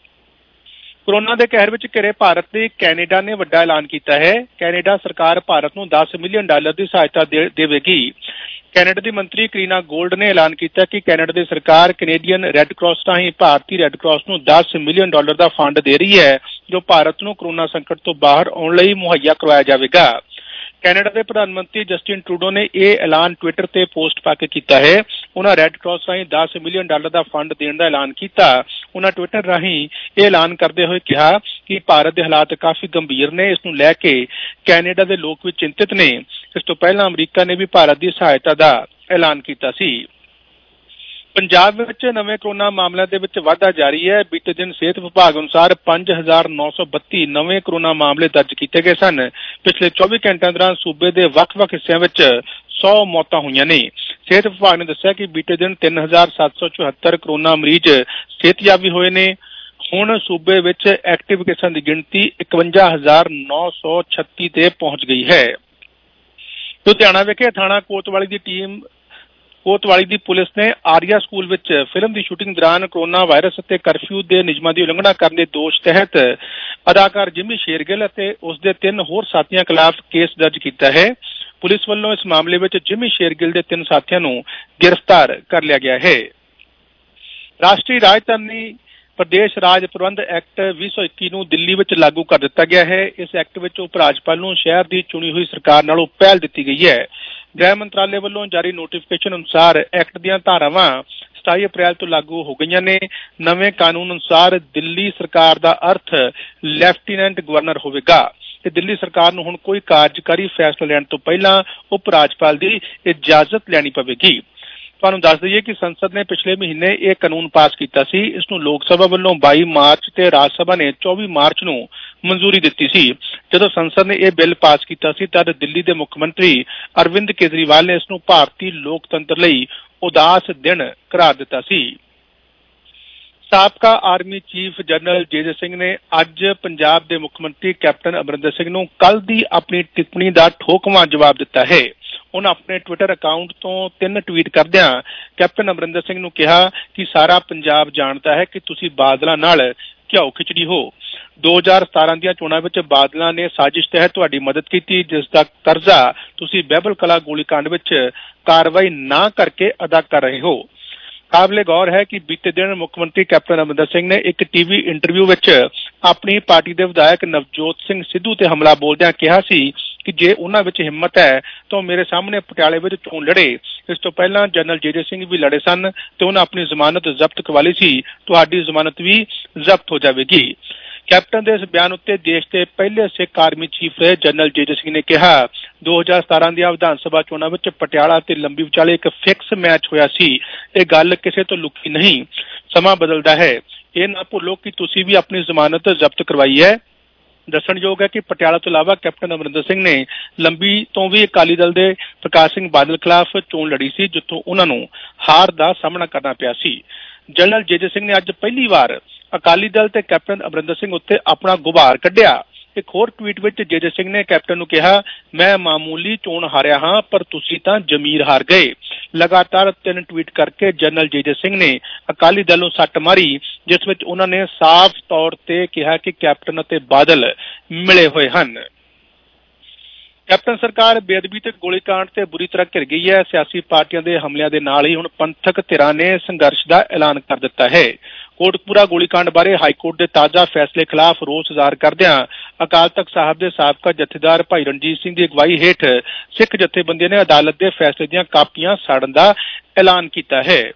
ਕੋਰੋਨਾ ਦੇ ਕਹਿਰ ਵਿੱਚ ਘਿਰੇ ਭਾਰਤ ਲਈ ਕੈਨੇਡਾ ਨੇ ਵੱਡਾ ਐਲਾਨ ਕੀਤਾ ਹੈ। ਕੈਨੇਡਾ ਸਰਕਾਰ ਭਾਰਤ ਨੂੰ ਦਸ ਮਿਲੀਅਨ ਡਾਲਰ ਦੀ ਸਹਾਇਤਾ ਦੇਵੇਗੀ। ਕੈਨੇਡਾ ਦੀ ਮੰਤਰੀ ਕਰੀਨਾ ਗੋਲਡ ਨੇ ਐਲਾਨ ਕੀਤਾ ਕਿ ਕੈਨੇਡਾ ਦੀ ਸਰਕਾਰ ਕੈਨੇਡੀਅਨ ਰੈੱਡ ਕਰਾਸ ਰਾਹੀਂ ਭਾਰਤੀ ਰੈੱਡ ਕਰਾਸ ਨੂੰ ਦਸ ਮਿਲੀਅਨ ਡਾਲਰ ਦਾ ਫੰਡ ਦੇ ਰਹੀ ਹੈ, ਜੋ ਭਾਰਤ ਨੂੰ ਕੋਰੋਨਾ ਸੰਕਟ ਤੋਂ ਬਾਹਰ ਆਉਣ ਲਈ ਮੁਹੱਈਆ ਕਰਵਾਇਆ ਜਾਵੇਗਾ। ਕੈਨੇਡਾ ਦੇ ਪ੍ਰਧਾਨ ਮੰਤਰੀ ਜਸਟਿਨ ਟਰੂਡੋ ਨੇ ਇਹ ਐਲਾਨ ਟਵਿੱਟਰ ਤੇ ਪੋਸਟ ਪਾ ਕੇ ਕੀਤਾ ਹੈ। ਉਹਨਾਂ ਰੈੱਡ ਕਰਾਸ ਰਾਹੀਂ ਦਸ ਮਿਲੀਅਨ ਡਾਲਰ ਦਾ ਫੰਡ ਦੇਣ ਦਾ ਐਲਾਨ ਕੀਤਾ। ਉਹਨਾਂ ਟਵਿੱਟਰ ਰਾਹੀਂ ਇਹ ਐਲਾਨ ਕਰਦੇ ਹੋਏ ਕਿਹਾ ਕਿ ਭਾਰਤ ਦੇ ਹਾਲਾਤ ਕਾਫੀ ਗੰਭੀਰ ਨੇ। ਇਸ ਨੂੰ ਲੈ ਕੇ ਕੈਨੇਡਾ ਦੇ ਲੋਕ ਵੀ ਚਿੰਤਿਤ ਨੇ। ਇਸ ਤੋਂ ਪਹਿਲਾਂ ਅਮਰੀਕਾ ਨੇ ਵੀ ਭਾਰਤ ਦੀ ਸਹਾਇਤਾ ਦਾ ਐਲਾਨ ਕੀਤਾ ਸੀ। ਪੰਜਾਬ ਵਿੱਚ ਨਵੇਂ ਕੋਰੋਨਾ ਮਾਮਲਿਆਂ ਦੇ ਵਿੱਚ ਵਾਧਾ ਜਾਰੀ ਹੈ। ਬੀਤੇ ਦਿਨ ਸਿਹਤ ਵਿਭਾਗ ਅਨੁਸਾਰ ਪੰਜ ਹਜ਼ਾਰ ਨੌ ਸੌ ਬੱਤੀ ਨਵੇਂ ਕੋਰੋਨਾ ਮਾਮਲੇ ਦਰਜ ਕੀਤੇ ਗਏ ਸਨ। ਪਿਛਲੇ ਚੌਵੀ ਘੰਟਿਆਂ ਦੌਰਾਨ ਸੂਬੇ ਦੇ ਵੱਖ-ਵੱਖ ਹਿੱਸਿਆਂ ਵਿੱਚ ਸੌ ਮੌਤਾਂ ਹੋਈਆਂ ਨੇ। ਸਿਹਤ ਵਿਭਾਗ ਨੇ ਦੱਸਿਆ ਕਿ ਬੀਤੇ ਦਿਨ ਤਿੰਨ ਹਜ਼ਾਰ ਸੱਤ ਸੌ ਚੁਹੱਤਰ ਕੋਰੋਨਾ ਮਰੀਜ਼ ਸਿਹਤਯਾਬ ਵੀ ਹੋਏ ਨੇ। ਹੁਣ ਸੂਬੇ ਵਿੱਚ ਐਕਟਿਵ ਕੇਸਾਂ ਦੀ ਗਿਣਤੀ ਇਕਵੰਜਾ ਹਜ਼ਾਰ ਨੌ ਸੌ ਛੱਤੀ ਤੇ ਪਹੁੰਚ ਗਈ ਹੈ। ਲੁਧਿਆਣਾ ਵਿਖੇ ਥਾਣਾ ਕੋਤਵਾਲੀ ਦੀ ਟੀਮ ਕੋਤਵਾਲੀ ਦੀ ਪੁਲਿਸ ਨੇ ਆਰੀਆ ਸਕੂਲ ਵਿੱਚ ਫਿਲਮ ਦੀ ਸ਼ੂਟਿੰਗ ਦੌਰਾਨ ਕੋਰੋਨਾ ਵਾਇਰਸ ਅਤੇ ਕਰਫਿਊ ਦੇ ਨਿਯਮਾਂ ਦੀ ਉਲੰਘਣਾ ਕਰਨ ਦੇ ਦੋਸ਼ ਤਹਿਤ ਅਦਾਕਾਰ ਜਿਮੀ ਸ਼ੇਰਗਿੱਲ ਅਤੇ ਉਸ ਦੇ ਤਿੰਨ ਹੋਰ ਸਾਥੀਆਂ ਖਿਲਾਫ ਕੇਸ ਦਰਜ ਕੀਤਾ ਹੈ। ਪੁਲਿਸ ਵੱਲੋਂ ਇਸ ਮਾਮਲੇ ਵਿੱਚ ਜਿਮੀ ਸ਼ੇਰਗਿੱਲ ਦੇ ਤਿੰਨ ਸਾਥੀਆਂ ਨੂੰ ਗ੍ਰਿਫਤਾਰ ਕਰ ਲਿਆ ਗਿਆ ਹੈ। ਰਾਸ਼ਟਰੀ ਰਾਜਧਾਨੀ ਪ੍ਰਦੇਸ਼ ਰਾਜ ਪ੍ਰਬੰਧ ਐਕਟ ਵੀਹ ਸੌ ਇੱਕੀ ਨੂੰ ਦਿੱਲੀ ਵਿੱਚ ਲਾਗੂ ਕਰ ਦਿੱਤਾ ਗਿਆ ਹੈ। ਇਸ ਐਕਟ ਵਿੱਚ ਉਪ ਰਾਜਪਾਲ ਨੂੰ ਸ਼ਹਿਰ ਦੀ ਚੁਣੀ ਹੋਈ ਸਰਕਾਰ ਨਾਲੋਂ ਪਹਿਲ ਦਿੱਤੀ ਗਈ ਹੈ। ਗ੍ਰਹਿ ਮੰਤਰਾਲੇ ਵੱਲੋਂ ਜਾਰੀ ਨੋਟੀਫਿਕੇਸ਼ਨ ਅਨੁਸਾਰ ਐਕਟ ਦੀਆਂ ਧਾਰਾਵਾਂ ਸਤਾਈ ਅਪ੍ਰੈਲ ਤੋਂ ਲਾਗੂ ਹੋ ਗਈਆਂ ਨੇ। ਨਵੇਂ ਕਾਨੂੰਨ ਅਨੁਸਾਰ ਦਿੱਲੀ ਸਰਕਾਰ ਦਾ ਅਰਥ ਲੈਫਟੀਨੈਂਟ ਗਵਰਨਰ ਹੋਵੇਗਾ ਤੇ ਦਿੱਲੀ ਸਰਕਾਰ ਨੂੰ ਹੁਣ ਕੋਈ ਕਾਰਜਕਾਰੀ ਫੈਸਲਾ ਲੈਣ ਤੋਂ ਪਹਿਲਾਂ ਉਪ ਰਾਜਪਾਲ ਦੀ ਇਜਾਜ਼ਤ ਲੈਣੀ ਪਵੇਗੀ। ਤੁਹਾਨੂੰ ਦੱਸ ਦਈਏ ਕਿ ਸੰਸਦ ਨੇ ਪਿਛਲੇ ਮਹੀਨੇ ਇਹ ਕਾਨੂੰਨ ਪਾਸ ਕੀਤਾ ਸੀ। ਇਸ ਨੂੰ ਲੋਕ ਸਭਾ ਵੱਲੋਂ ਬਾਈ ਮਾਰਚ ਤੇ ਰਾਜ ਸਭਾ ਨੇ ਚੌਵੀ ਮਾਰਚ ਨੂੰ ਮਨਜ਼ੂਰੀ ਦਿੱਤੀ ਸੀ। ਜਦੋਂ ਸੰਸਦ ਨੇ ਇਹ ਬਿੱਲ ਪਾਸ ਕੀਤਾ ਸੀ ਤਦ ਦਿੱਲੀ ਦੇ ਮੁੱਖ ਮੰਤਰੀ ਅਰਵਿੰਦ ਕੇਜਰੀਵਾਲ ਨੇ ਇਸ ਨੂੰ ਭਾਰਤੀ ਲੋਕਤੰਤਰ ਲਈ ਉਦਾਸ ਦਿਨ ਕਰਾਰ ਦਿੱਤਾ ਸੀ। ਸਾਬਕਾ army chief general J Singh ਨੇ ਅੱਜ ਪੰਜਾਬ ਦੇ ਮੁੱਖ ਮੰਤਰੀ ਕੈਪਟਨ ਅਮਰਿੰਦਰ ਸਿੰਘ ਨੂੰ ਕੱਲ ਦੀ ਆਪਣੀ ਟਿੱਪਣੀ ਦਾ ਠੋਕਵਾਂ ਜਵਾਬ ਦਿੱਤਾ ਹੈ। ਉਹਨਾਂ ਆਪਣੇ ਟਵਿੱਟਰ ਅਕਾਊਂਟ ਤੋਂ ਤਿੰਨ ਟਵੀਟ ਕਰਦਿਆਂ ਕੈਪਟਨ ਅਮਰਿੰਦਰ ਸਿੰਘ ਨੂੰ ਕਿਹਾ ਕਿ ਸਾਰਾ ਪੰਜਾਬ ਜਾਣਦਾ ਹੈ ਕਿ ਤੁਸੀਂ ਬਾਦਲਾਂ ਨਾਲ ਘਿਓ ਖਿਚੜੀ ਹੋ। ਦੋ ਹਜ਼ਾਰ ਸਤਾਰਾਂ ਦੀਆਂ ਚੋਣਾਂ ਵਿੱਚ ਬਾਦਲਾਂ ਨੇ ਸਾਜ਼ਿਸ਼ ਤਹਿਤ ਤੁਹਾਡੀ ਮਦਦ ਕੀਤੀ, ਜਿਸ ਦਾ ਕਰਜ਼ਾ ਤੁਸੀਂ ਬਹਿਬਲ ਕਲਾ ਗੋਲੀਕਾਂਡ ਵਿੱਚ ਕਾਰਵਾਈ ਨਾ ਕਰਕੇ ਅਦਾ ਕਰ ਰਹੇ ਹੋ। ਕਾਬਲੇ ਗੌਰ ਹੈ ਕਿ ਬੀਤੇ ਦਿਨ ਮੁੱਖ ਮੰਤਰੀ ਕੈਪਟਨ ਅਮਰਿੰਦਰ ਸਿੰਘ ਨੇ ਇੱਕ ਟੀਵੀ ਇੰਟਰਵਿਊ ਵਿੱਚ ਆਪਣੀ ਪਾਰਟੀ ਦੇ ਵਿਧਾਇਕ ਨਵਜੋਤ ਸਿੰਘ ਸਿੱਧੂ ਤੇ ਹਮਲਾ ਬੋਲਦਿਆਂ ਕਿਹਾ ਸੀ ਕਿ ਜੇ ਉਹਨਾਂ ਵਿੱਚ ਹਿੰਮਤ ਹੈ ਤਾਂ ਮੇਰੇ ਸਾਹਮਣੇ ਪਟਿਆਲੇ ਵਿੱਚ ਚੋਣ ਲੜੇ। ਇਸ ਤੋਂ ਪਹਿਲਾਂ ਜਨਰਲ ਜੇ ਸਿੰਘ ਵੀ ਲੜੇ ਸਨ ਤੇ ਉਹਨਾਂ ਆਪਣੀ ਜ਼ਮਾਨਤ ਜ਼ਬਤ ਕਰਵਾ ਲਈ ਸੀ। ਤੁਹਾਡੀ ਜ਼ਮਾਨਤ ਵੀ ਜ਼ਬਤ ਹੋ ਜਾਵੇਗੀ। ਕੈਪਟਨ ਦੇ ਇਸ ਬਿਆਨ ਉੱਤੇ ਦੇਸ਼ ਦੇ ਪਹਿਲੇ ਸਿੱਖ ਆਰਮੀ ਚੀਫ ਰਹੇ ਜਨਰਲ ਜੇ ਸਿੰਘ ਨੇ ਕਿਹਾ, ਦੋ ਹਜ਼ਾਰ ਸਤਾਰਾਂ ਦੀਆਂ ਵਿਧਾਨ ਸਭਾ ਚੋਣਾਂ ਵਿੱਚ ਪਟਿਆਲਾ ਤੇ ਲੰਬੀ ਵਿਚਾਲੇ ਇੱਕ ਫਿਕਸ ਮੈਚ ਹੋਇਆ ਸੀ। ਇਹ ਗੱਲ ਕਿਸੇ ਤੋਂ ਲੁਕੀ ਨਹੀਂ। ਸਮਾਂ ਬਦਲਦਾ ਹੈ। ਇਹ ਨਾ ਭੁੱਲੋ ਕਿ ਤੁਸੀਂ ਵੀ ਆਪਣੀ ਜ਼ਮਾਨਤ ਜ਼ਬਤ ਕਰਵਾਈ ਹੈ। ਦੱਸਣਯੋਗ ਹੈ ਕਿ ਪਟਿਆਲਾ ਤੋਂ ਇਲਾਵਾ ਕੈਪਟਨ ਅਮਰਿੰਦਰ ਸਿੰਘ ਨੇ ਲੰਬੀ ਤੋਂ ਵੀ ਅਕਾਲੀ ਦਲ ਦੇ ਪ੍ਰਕਾਸ਼ ਸਿੰਘ ਬਾਦਲ ਖਿਲਾਫ ਚੋਣ ਲੜੀ ਸੀ, ਜਿੱਥੋਂ ਉਹਨਾਂ ਨੂੰ ਹਾਰ ਦਾ ਸਾਹਮਣਾ ਕਰਨਾ ਪਿਆ ਸੀ। ਜਨਰਲ ਜੇ ਸਿੰਘ ਨੇ ਅੱਜ ਪਹਿਲੀ ਵਾਰ ਅਕਾਲੀ ਦਲ ਤੇ ਕੈਪਟਨ ਅਮਰਿੰਦਰ ਸਿੰਘ ਉੱਤੇ ਆਪਣਾ ਗੁਬਾਰ ਕੱਢਿਆ। ਇੱਕ ਹੋਰ ਟਵੀਟ ਵਿੱਚ ਜੇ ਸਿੰਘ ਨੇ ਕੈਪਟਨ ਨੂੰ ਕਿਹਾ, ਮੈਂ ਮਾਮੂਲੀ ਚੋਣ ਹਾਰਿਆ ਹਾਂ ਪਰ ਤੁਸੀਂ ਤਾਂ ਜ਼ਮੀਰ ਹਾਰ ਗਏ। ਲਗਾਤਾਰ ਤਿੰਨ ਟਵੀਟ ਕਰਕੇ ਜਨਰਲ ਜੇ ਸਿੰਘ ਨੇ ਅਕਾਲੀ ਦਲ ਨੂੰ ਸੱਟ ਮਾਰੀ, ਜਿਸ ਵਿੱਚ ਉਹਨਾਂ ਨੇ ਸਾਫ਼ ਤੌਰ ਤੇ ਕਿਹਾ ਕਿ ਕੈਪਟਨ ਅਤੇ ਬਾਦਲ ਮਿਲੇ ਹੋਏ ਹਨ। ਕੈਪਟਨ ਸਰਕਾਰ ਬੇਅਦਬੀ ਤੇ ਗੋਲੀਕਾਂਡ ਤੇ ਬੁਰੀ ਤਰ੍ਹਾਂ ਘਿਰ ਗਈ ਹੈ। ਸਿਆਸੀ ਪਾਰਟੀਆਂ ਦੇ ਹਮਲਿਆਂ ਦੇ ਨਾਲ ਹੀ ਹੁਣ ਪੰਥਕ ਧਿਰਾਂ ਨੇ ਸੰਘਰਸ਼ ਦਾ ਐਲਾਨ ਕਰ ਦਿੱਤਾ ਹੈ। ਕੋਟਕਪੂਰਾ ਗੋਲੀਕਾਂਡ ਬਾਰੇ ਹਾਈਕੋਰਟ ਦੇ ਤਾਜ਼ਾ ਫੈਸਲੇ ਖਿਲਾਫ ਰੋਸ ਜ਼ਾਹਰ ਕਰਦਿਆਂ ਅਕਾਲ ਤਖ਼ਤ ਸਾਹਿਬ ਦੇ ਸਾਬਕਾ ਜਥੇਦਾਰ ਭਾਈ ਰਣਜੀਤ ਸਿੰਘ ਦੀ ਅਗਵਾਈ ਹੇਠ ਸਿੱਖ ਜਥੇਬੰਦੀਆਂ ਨੇ ਅਦਾਲਤ ਦੇ ਫੈਸਲੇ ਦੀਆਂ ਕਾਪੀਆਂ ਸਾੜਨ ਦਾ ਐਲਾਨ ਕੀਤਾ ਹੈ।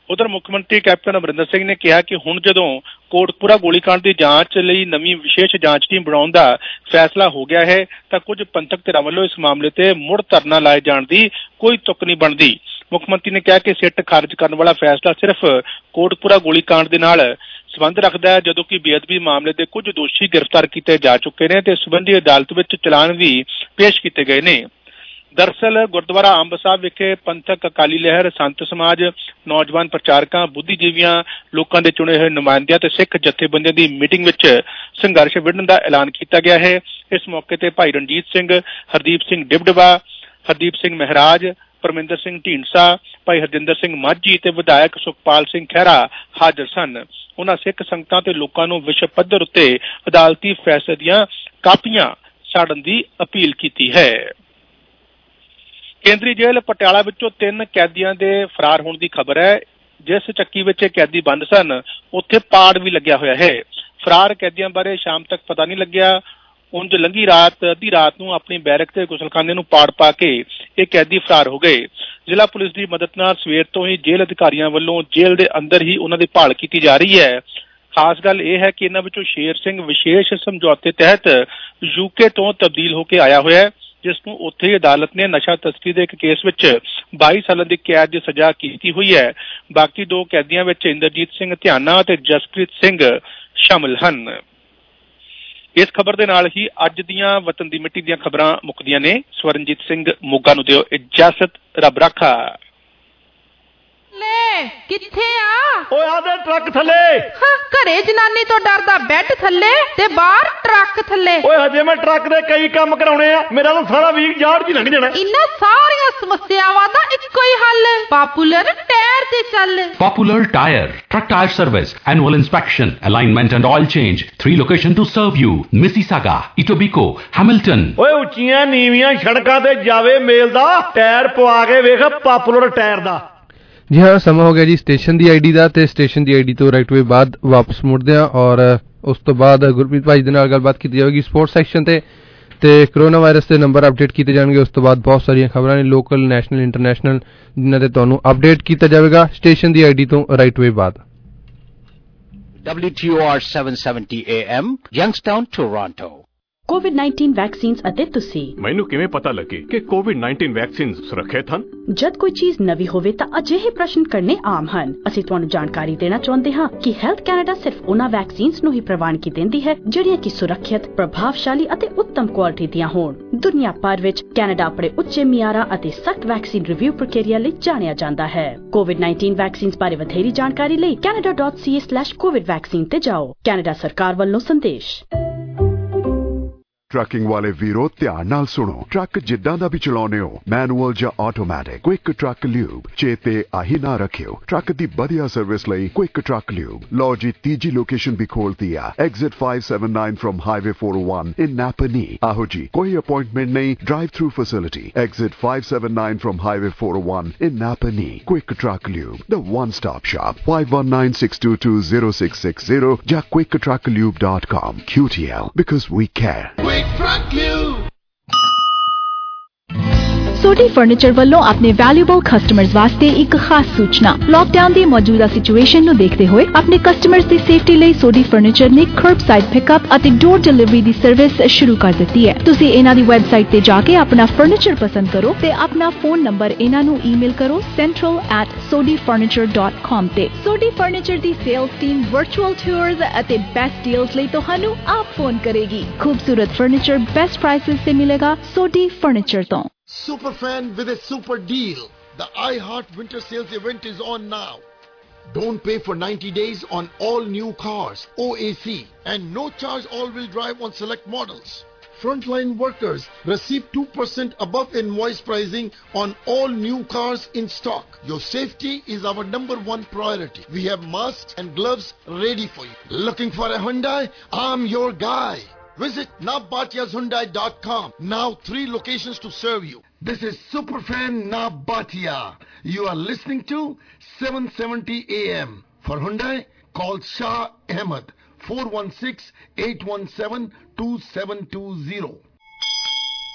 ਉਧਰ ਮੁੱਖ ਮੰਤਰੀ ਕੈਪਟਨ ਅਮਰਿੰਦਰ ਸਿੰਘ ਨੇ ਕਿਹਾ ਕਿ ਹੁਣ ਜਦੋਂ ਕੋਟਕਪੂਰਾ ਗੋਲੀकांड ਦੀ ਜਾਂਚ ਲਈ ਨਵੀਂ ਵਿਸ਼ੇਸ਼ ਜਾਂਚ ਟੀਮ ਬਣਾਉਣ ਦਾ ਫੈਸਲਾ ਹੋ ਗਿਆ ਹੈ ਤਾਂ ਕੁਝ ਪੰਥਕ ਧਿਰਾਂ ਵੱਲੋਂ ਇਸ ਮਾਮਲੇ ਤੇ ਮੁੜ ਧਰਨਾ ਲਾਏ ਜਾਣ ਦੀ ਕੋਈ ਤੁਕ ਨਹੀਂ ਬਣਦੀ। ਮੁੱਖ ਮੰਤਰੀ ਨੇ ਕਿਹਾ ਕਿ ਸਿੱਟ ਖਾਰਜ ਕਰਨ ਵਾਲਾ ਫੈਸਲਾ ਸਿਰਫ ਕੋਟਕਪੂਰਾ ਗੋਲੀकांड ਦੇ ਨਾਲ ਸੰਬੰਧ ਰੱਖਦਾ ਹੈ, ਜਦੋਂ ਕਿ ਬੇਅਦਬੀ ਮਾਮਲੇ ਦੇ ਕੁਝ ਦੋਸ਼ੀ ਗ੍ਰਿਫਤਾਰ ਕੀਤੇ ਜਾ ਚੁੱਕੇ ਨੇ ਤੇ ਸਬੰਧੀ ਅਦਾਲਤ ਵਿੱਚ ਚਲਾਨ ਵੀ ਪੇਸ਼ ਕੀਤੇ ਗਏ ਨੇ। ਦਰਅਸਲ ਗੁਰਦੁਆਰਾ ਅੰਬ ਸਾਹਿਬ ਵਿਖੇ ਪੰਥਕ ਅਕਾਲੀ ਲਹਿਰ, ਸੰਤ ਸਮਾਜ, ਨੌਜਵਾਨ ਪ੍ਰਚਾਰਕਾਂ, ਬੁੱਧੀਜੀਵੀਆਂ, ਲੋਕਾਂ ਦੇ ਚੁਣੇ ਹੋਏ ਨੁਮਾਇੰਦਿਆਂ ਤੇ ਸਿੱਖ ਜਥੇਬੰਦੀਆਂ ਦੀ ਮੀਟਿੰਗ ਵਿੱਚ ਸੰਘਰਸ਼ ਵਿੱਢਣ ਦਾ ਐਲਾਨ ਕੀਤਾ ਗਿਆ ਹੈ। ਇਸ ਮੌਕੇ ਤੇ ਭਾਈ ਰਣਜੀਤ ਸਿੰਘ, ਹਰਦੀਪ ਸਿੰਘ ਡਿਬਡਵਾ, ਹਰਦੀਪ ਸਿੰਘ ਮਹਿਰਾਜ, ਪਰਮਿੰਦਰ ਸਿੰਘ ਢੀਂਡਸਾ, ਭਾਈ ਹਰਜਿੰਦਰ ਸਿੰਘ ਮਾਝੀ ਤੇ ਵਿਧਾਇਕ ਸੁਖਪਾਲ ਸਿੰਘ ਖਹਿਰਾ ਹਾਜ਼ਰ ਸਨ। ਉਹਨਾਂ ਸਿੱਖ ਸੰਗਤਾਂ ਤੇ ਲੋਕਾਂ ਨੂੰ ਵਿਸ਼ਵ ਪੱਧਰ ਉੱਤੇ ਅਦਾਲਤੀ ਫੈਸਲੇ ਦੀਆਂ ਕਾਪੀਆਂ ਸਾੜਨ ਦੀ ਅਪੀਲ ਕੀਤੀ ਹੈ। ਕੇਂਦਰੀ ਜੇਲ੍ਹ ਪਟਿਆਲਾ ਵਿੱਚੋਂ ਤਿੰਨ ਕੈਦੀਆਂ ਦੇ ਫਰਾਰ ਹੋਣ ਦੀ ਖਬਰ ਹੈ। ਜਿਸ ਚੱਕੀ ਵਿੱਚ ਇਹ ਕੈਦੀ ਬੰਦ ਸਨ ਉੱਥੇ ਪਾੜ ਵੀ ਲੱਗਿਆ ਹੋਇਆ ਹੈ। ਫਰਾਰ ਕੈਦੀਆਂ ਬਾਰੇ ਸ਼ਾਮ ਤੱਕ ਪਤਾ ਨਹੀਂ ਲੱਗਿਆ। ਉਂਝ ਲੰਘੀ ਰਾਤ ਅੱਧੀ ਰਾਤ ਨੂੰ ਆਪਣੀ ਬੈਰਕ ਤੇ ਗੁਸਲਖਾਨੇ ਨੂੰ ਪਾੜ ਪਾ ਕੇ ਇਹ ਕੈਦੀ ਫਰਾਰ ਹੋ ਗਏ। ਜ਼ਿਲ੍ਹਾ ਪੁਲਿਸ ਦੀ ਮਦਦ ਨਾਲ ਸਵੇਰ ਤੋਂ ਹੀ ਜੇਲ੍ਹ ਅਧਿਕਾਰੀਆਂ ਵੱਲੋਂ ਜੇਲ੍ਹ ਦੇ ਅੰਦਰ ਹੀ ਉਹਨਾਂ ਦੀ ਭਾਲ ਕੀਤੀ ਜਾ ਰਹੀ ਹੈ। ਖਾਸ ਗੱਲ ਇਹ ਹੈ ਕਿ ਇਹਨਾਂ ਵਿੱਚੋਂ ਸ਼ੇਰ ਸਿੰਘ ਵਿਸ਼ੇਸ਼ ਸਮਝੌਤੇ ਤਹਿਤ ਯੂਕੇ ਤੋਂ ਤਬਦੀਲ ਹੋ ਕੇ ਆਇਆ ਹੋਇਆ ਹੈ, ਜਿਸ ਨੂੰ ਉੱਥੇ ਅਦਾਲਤ ਨੇ ਨਸ਼ਾ ਤਸਕਰੀ ਦੇ ਇੱਕ ਕੇਸ ਵਿੱਚ ਬਾਈ ਸਾਲਾਂ ਦੀ ਕੈਦ ਦੀ ਸਜ਼ਾ ਕੀਤੀ ਹੋਈ ਹੈ। ਬਾਕੀ ਦੋ ਕੈਦੀਆਂ ਵਿੱਚ ਇੰਦਰਜੀਤ ਸਿੰਘ ਧਿਆਨਾ ਅਤੇ ਜਸਪ੍ਰੀਤ ਸਿੰਘ ਸ਼ਾਮਲ ਹਨ। ਇਸ ਖਬਰ ਦੇ ਨਾਲ ਹੀ ਅੱਜ ਦੀਆਂ ਵਤਨ ਦੀ ਮਿੱਟੀ ਦੀਆਂ ਖਬਰਾਂ ਮੁੱਕਦੀਆਂ ਨੇ। ਸਵਰਨਜੀਤ ਸਿੰਘ ਮੋਗਾ ਨੂੰ ਦਿਓ ਇਜਾਜ਼ਤ। ਰੱਬ ਰਾਖਾ। ਲੈ ਕਿੱਥੇ ਆ? ਓਏ ਆ ਦੇ ਟਰੱਕ ਥੱਲੇ। ਹਾਂ, ਘਰੇ ਜਨਾਨੀ ਤੋਂ ਡਰਦਾ ਬੈੱਡ ਥੱਲੇ ਤੇ ਬਾਹਰ ਟਰੱਕ ਥੱਲੇ। ਓਏ ਹਜੇ ਮੈਂ ਟਰੱਕ ਦੇ ਕਈ ਕੰਮ ਕਰਾਉਣੇ ਆ, ਮੇਰਾ ਤਾਂ ਸਾਰਾ ਵੀਕ ਜਾੜ ਜੀ ਲੰਘ ਜਾਣਾ। ਇਹਨਾਂ ਸਾਰੀਆਂ ਸਮੱਸਿਆਵਾਂ ਦਾ ਇੱਕੋ ਹੀ ਹੱਲ, ਪਾਪੂਲਰ ਟਾਇਰ ਤੇ ਚੱਲ। Popular Tire, truck tire service, annual inspection, alignment and oil change. Three location to serve you: Mississauga, Etobicoke, Hamilton. ਓਏ ਉੱਚੀਆਂ ਨੀਵੀਆਂ ਸੜਕਾਂ ਤੇ ਜਾਵੇ ਮੇਲ ਦਾ ਟਾਇਰ ਪਵਾ ਕੇ ਵੇਖ ਪਾਪੂਲਰ ਟਾਇਰ ਦਾ। ਜੀ ਹਾਂ, ਸਮਾਂ ਹੋ ਗਿਆ ਜੀ ਸਟੇਸ਼ਨ ਦੀ ਆਈਡੀ ਦਾ, ਤੇ ਸਟੇਸ਼ਨ ਦੀ ਆਈਡੀ ਤੋਂ ਰਾਈਟ ਵੇ ਬਾਅਦ ਵਾਪਸ ਮੁੜਦੇ ਹਾਂ ਔਰ ਉਸ ਤੋਂ ਬਾਅਦ ਗੁਰਪ੍ਰੀਤ ਭਾਈ ਦੇ ਨਾਲ ਗੱਲਬਾਤ ਕੀਤੀ ਜਾਵੇਗੀ ਸਪੋਰਟਸ ਸੈਕਸ਼ਨ ਤੇ ਤੇ ਕਰੋਨਾ ਵਾਇਰਸ ਦੇ ਨੰਬਰ ਅਪਡੇਟ ਕੀਤੇ ਜਾਣਗੇ। ਉਸ ਤੋਂ ਬਾਅਦ ਬਹੁਤ ਸਾਰੀਆਂ ਖਬਰਾਂ ਨੇ ਲੋਕਲ, ਨੈਸ਼ਨਲ, ਇੰਟਰਨੈਸ਼ਨਲ, ਜਿਨ੍ਹਾਂ ਦੇ ਤੁਹਾਨੂੰ ਅਪਡੇਟ ਕੀਤਾ ਜਾਵੇਗਾ ਸਟੇਸ਼ਨ ਦੀ ਆਈਡੀ ਤੋਂ ਰਾਈਟ ਵੇ ਬਾਅਦ। W T O R seven seventy A M, Youngstown, Toronto. COVID nineteen vaccines ਅਤੇ ਤੁਸੀਂ। ਮੈਨੂੰ ਕਿਵੇਂ ਪਤਾ ਲੱਗੇ ਕਿ ਕੋਵਿਡ ਨਾਈਨਟੀਨ ਵੈਕਸੀਨਸ ਸੁਰੱਖਿਅਤ ਹਨ? ਜਦ ਕੋਈ ਚੀਜ਼ ਨਵੀਂ ਹੋਵੇ ਤਾਂ ਅਜਿਹੇ ਪ੍ਰਸ਼ਨ ਕਰਨੇ ਆਮ ਹਨ। ਅਸੀਂ ਤੁਹਾਨੂੰ ਜਾਣਕਾਰੀ ਦੇਣਾ ਚਾਹੁੰਦੇ ਹਾਂ ਕਿ ਹੈਲਥ ਕੈਨੇਡਾ ਸਿਰਫ ਉਹਨਾਂ ਵੈਕਸੀਨਸ ਨੂੰ ਹੀ ਪ੍ਰਵਾਨਗੀ ਦਿੰਦੀ ਹੈ ਜਿਹੜੀਆਂ ਕਿ ਸੁਰੱਖਿਅਤ, ਪ੍ਰਭਾਵਸ਼ਾਲੀ ਅਤੇ ਉੱਤਮ ਕੁਆਲਿਟੀ ਦੀਆਂ ਹੋਣ। ਦੁਨੀਆ ਭਰ ਵਿੱਚ ਕੈਨੇਡਾ ਆਪਣੇ ਉੱਚੇ ਮਿਆਰਾਂ ਅਤੇ ਸਖਤ ਵੈਕਸੀਨ ਰਿਵਿਊ ਪ੍ਰਕਿਰਿਆ ਲਈ ਜਾਣਿਆ ਜਾਂਦਾ ਹੈ। ਕੋਵਿਡ ਨਾਈਨਟੀਨ ਵੈਕਸੀਨਸ ਬਾਰੇ ਵਧੇਰੀ ਜਾਣਕਾਰੀ ਲਈ Canada dot C A slash COVID vaccine ਤੇ ਜਾਓ। ਕੈਨੇਡਾ ਸਰਕਾਰ ਵੱਲੋਂ ਸੰਦੇਸ਼। ਟਰੱਕਿੰਗ ਵਾਲੇ ਵੀਰੋ ਧਿਆਨ ਨਾਲ ਸੁਣੋ। ਟਰੱਕ ਜਿੱਦਾਂ ਦਾ ਵੀ ਚਲਾਉਨੇ ਹੋ, ਮੈਨੂਅਲ ਜਾਂ ਆਟੋਮੈਟਿਕ, ਕੁਇਕ ਟਰੱਕ ਲਿਊਬ ਚੇਤੇ ਆਹੀ ਨਾ ਰੱਖਿਓ। ਟਰੱਕ ਦੀ ਵਧੀਆ ਸਰਵਿਸ ਲਈ ਕੁਇਕ ਟਰੱਕ ਲਿਊਬ। ਲਓ ਜੀ, ਤੀਜੀ ਲੋਕੇਸ਼ਨ ਵੀ ਖੋਲਤੀ ਆ, exit five seventy-nine from Highway four oh one in Napanee। ਆਹੋ ਜੀ, ਕੋਈ ਅਪਾਇੰਟਮੈਂਟ ਨਹੀਂ, drive through facility. Exit five seventy-nine from Highway four oh one in Napanee। Quick truck Lube, the one stop shop। five one nine six two two zero six six zero ਜਾਂ quick truck lube dot com। Q T L, because we care। Sodhi furniture ਵੱਲੋਂ ਆਪਣੇ ਵੈਲਿਊਬਲ ਕਸਟਮਰਸ ਵਾਸਤੇ ਇੱਕ ਖਾਸ ਸੂਚਨਾ। ਲਾਕਡਾਊਨ ਦੀ ਮੌਜੂਦਾ ਸਿਚੁਏਸ਼ਨ ਨੂੰ ਦੇਖਦੇ ਹੋਏ ਆਪਣੇ ਕਸਟਮਰਸ ਦੀ ਸੇਫਟੀ ਲਈ ਸੋਢੀ ਫਰਨੀਚਰ ਨੇ ਕਰਬਸਾਈਡ ਪਿਕਅਪ ਅਤੇ ਡੋਰ ਡਿਲੀਵਰੀ ਦੀ ਸਰਵਿਸ ਸ਼ੁਰੂ ਕਰ ਦਿੱਤੀ ਹੈ। ਤੁਸੀਂ ਇਹਨਾਂ ਦੀ ਵੈਬਸਾਈਟ ਤੇ ਜਾ ਕੇ ਆਪਣਾ ਫਰਨੀਚਰ ਪਸੰਦ ਕਰੋ ਤੇ ਆਪਣਾ ਫੋਨ ਨੰਬਰ ਇਹਨਾਂ ਨੂੰ ਈਮੇਲ ਕਰੋ central at sodhi furniture dot com ਤੇ। ਸੋਢੀ ਫਰਨੀਚਰ ਦੀ ਸੇਲਸ ਟੀਮ ਵਰਚੁਅਲ ਟੂਰਸ ਅਤੇ ਬੈਸਟ ਡੀਲਸ ਲਈ ਤੁਹਾਨੂੰ ਆਪ ਫੋਨ ਕਰੇਗੀ। ਖੂਬਸੂਰਤ ਫਰਨੀਚਰ ਬੈਸਟ ਪ੍ਰਾਈਸਿਸ ਤੇ ਮਿਲੇਗਾ ਸੋਢੀ ਫਰਨੀਚਰ ਤੋਂ। Superfan with a super deal. The iHeart Winter Sales event is on now. Don't pay for ninety days on all new cars, O A C, and no charge all-wheel drive on select models. Frontline workers receive two percent above invoice pricing on all new cars in stock. Your safety is our number one priority. We have masks and gloves ready for you. Looking for a Hyundai? I'm your guy. Visit nabatias hyundai dot com. Now three locations to serve you. This is Superfan Nabatia. You are listening to seven seventy A M. For Hyundai, call Shah Ahmed four one six eight one seven two seven two zero.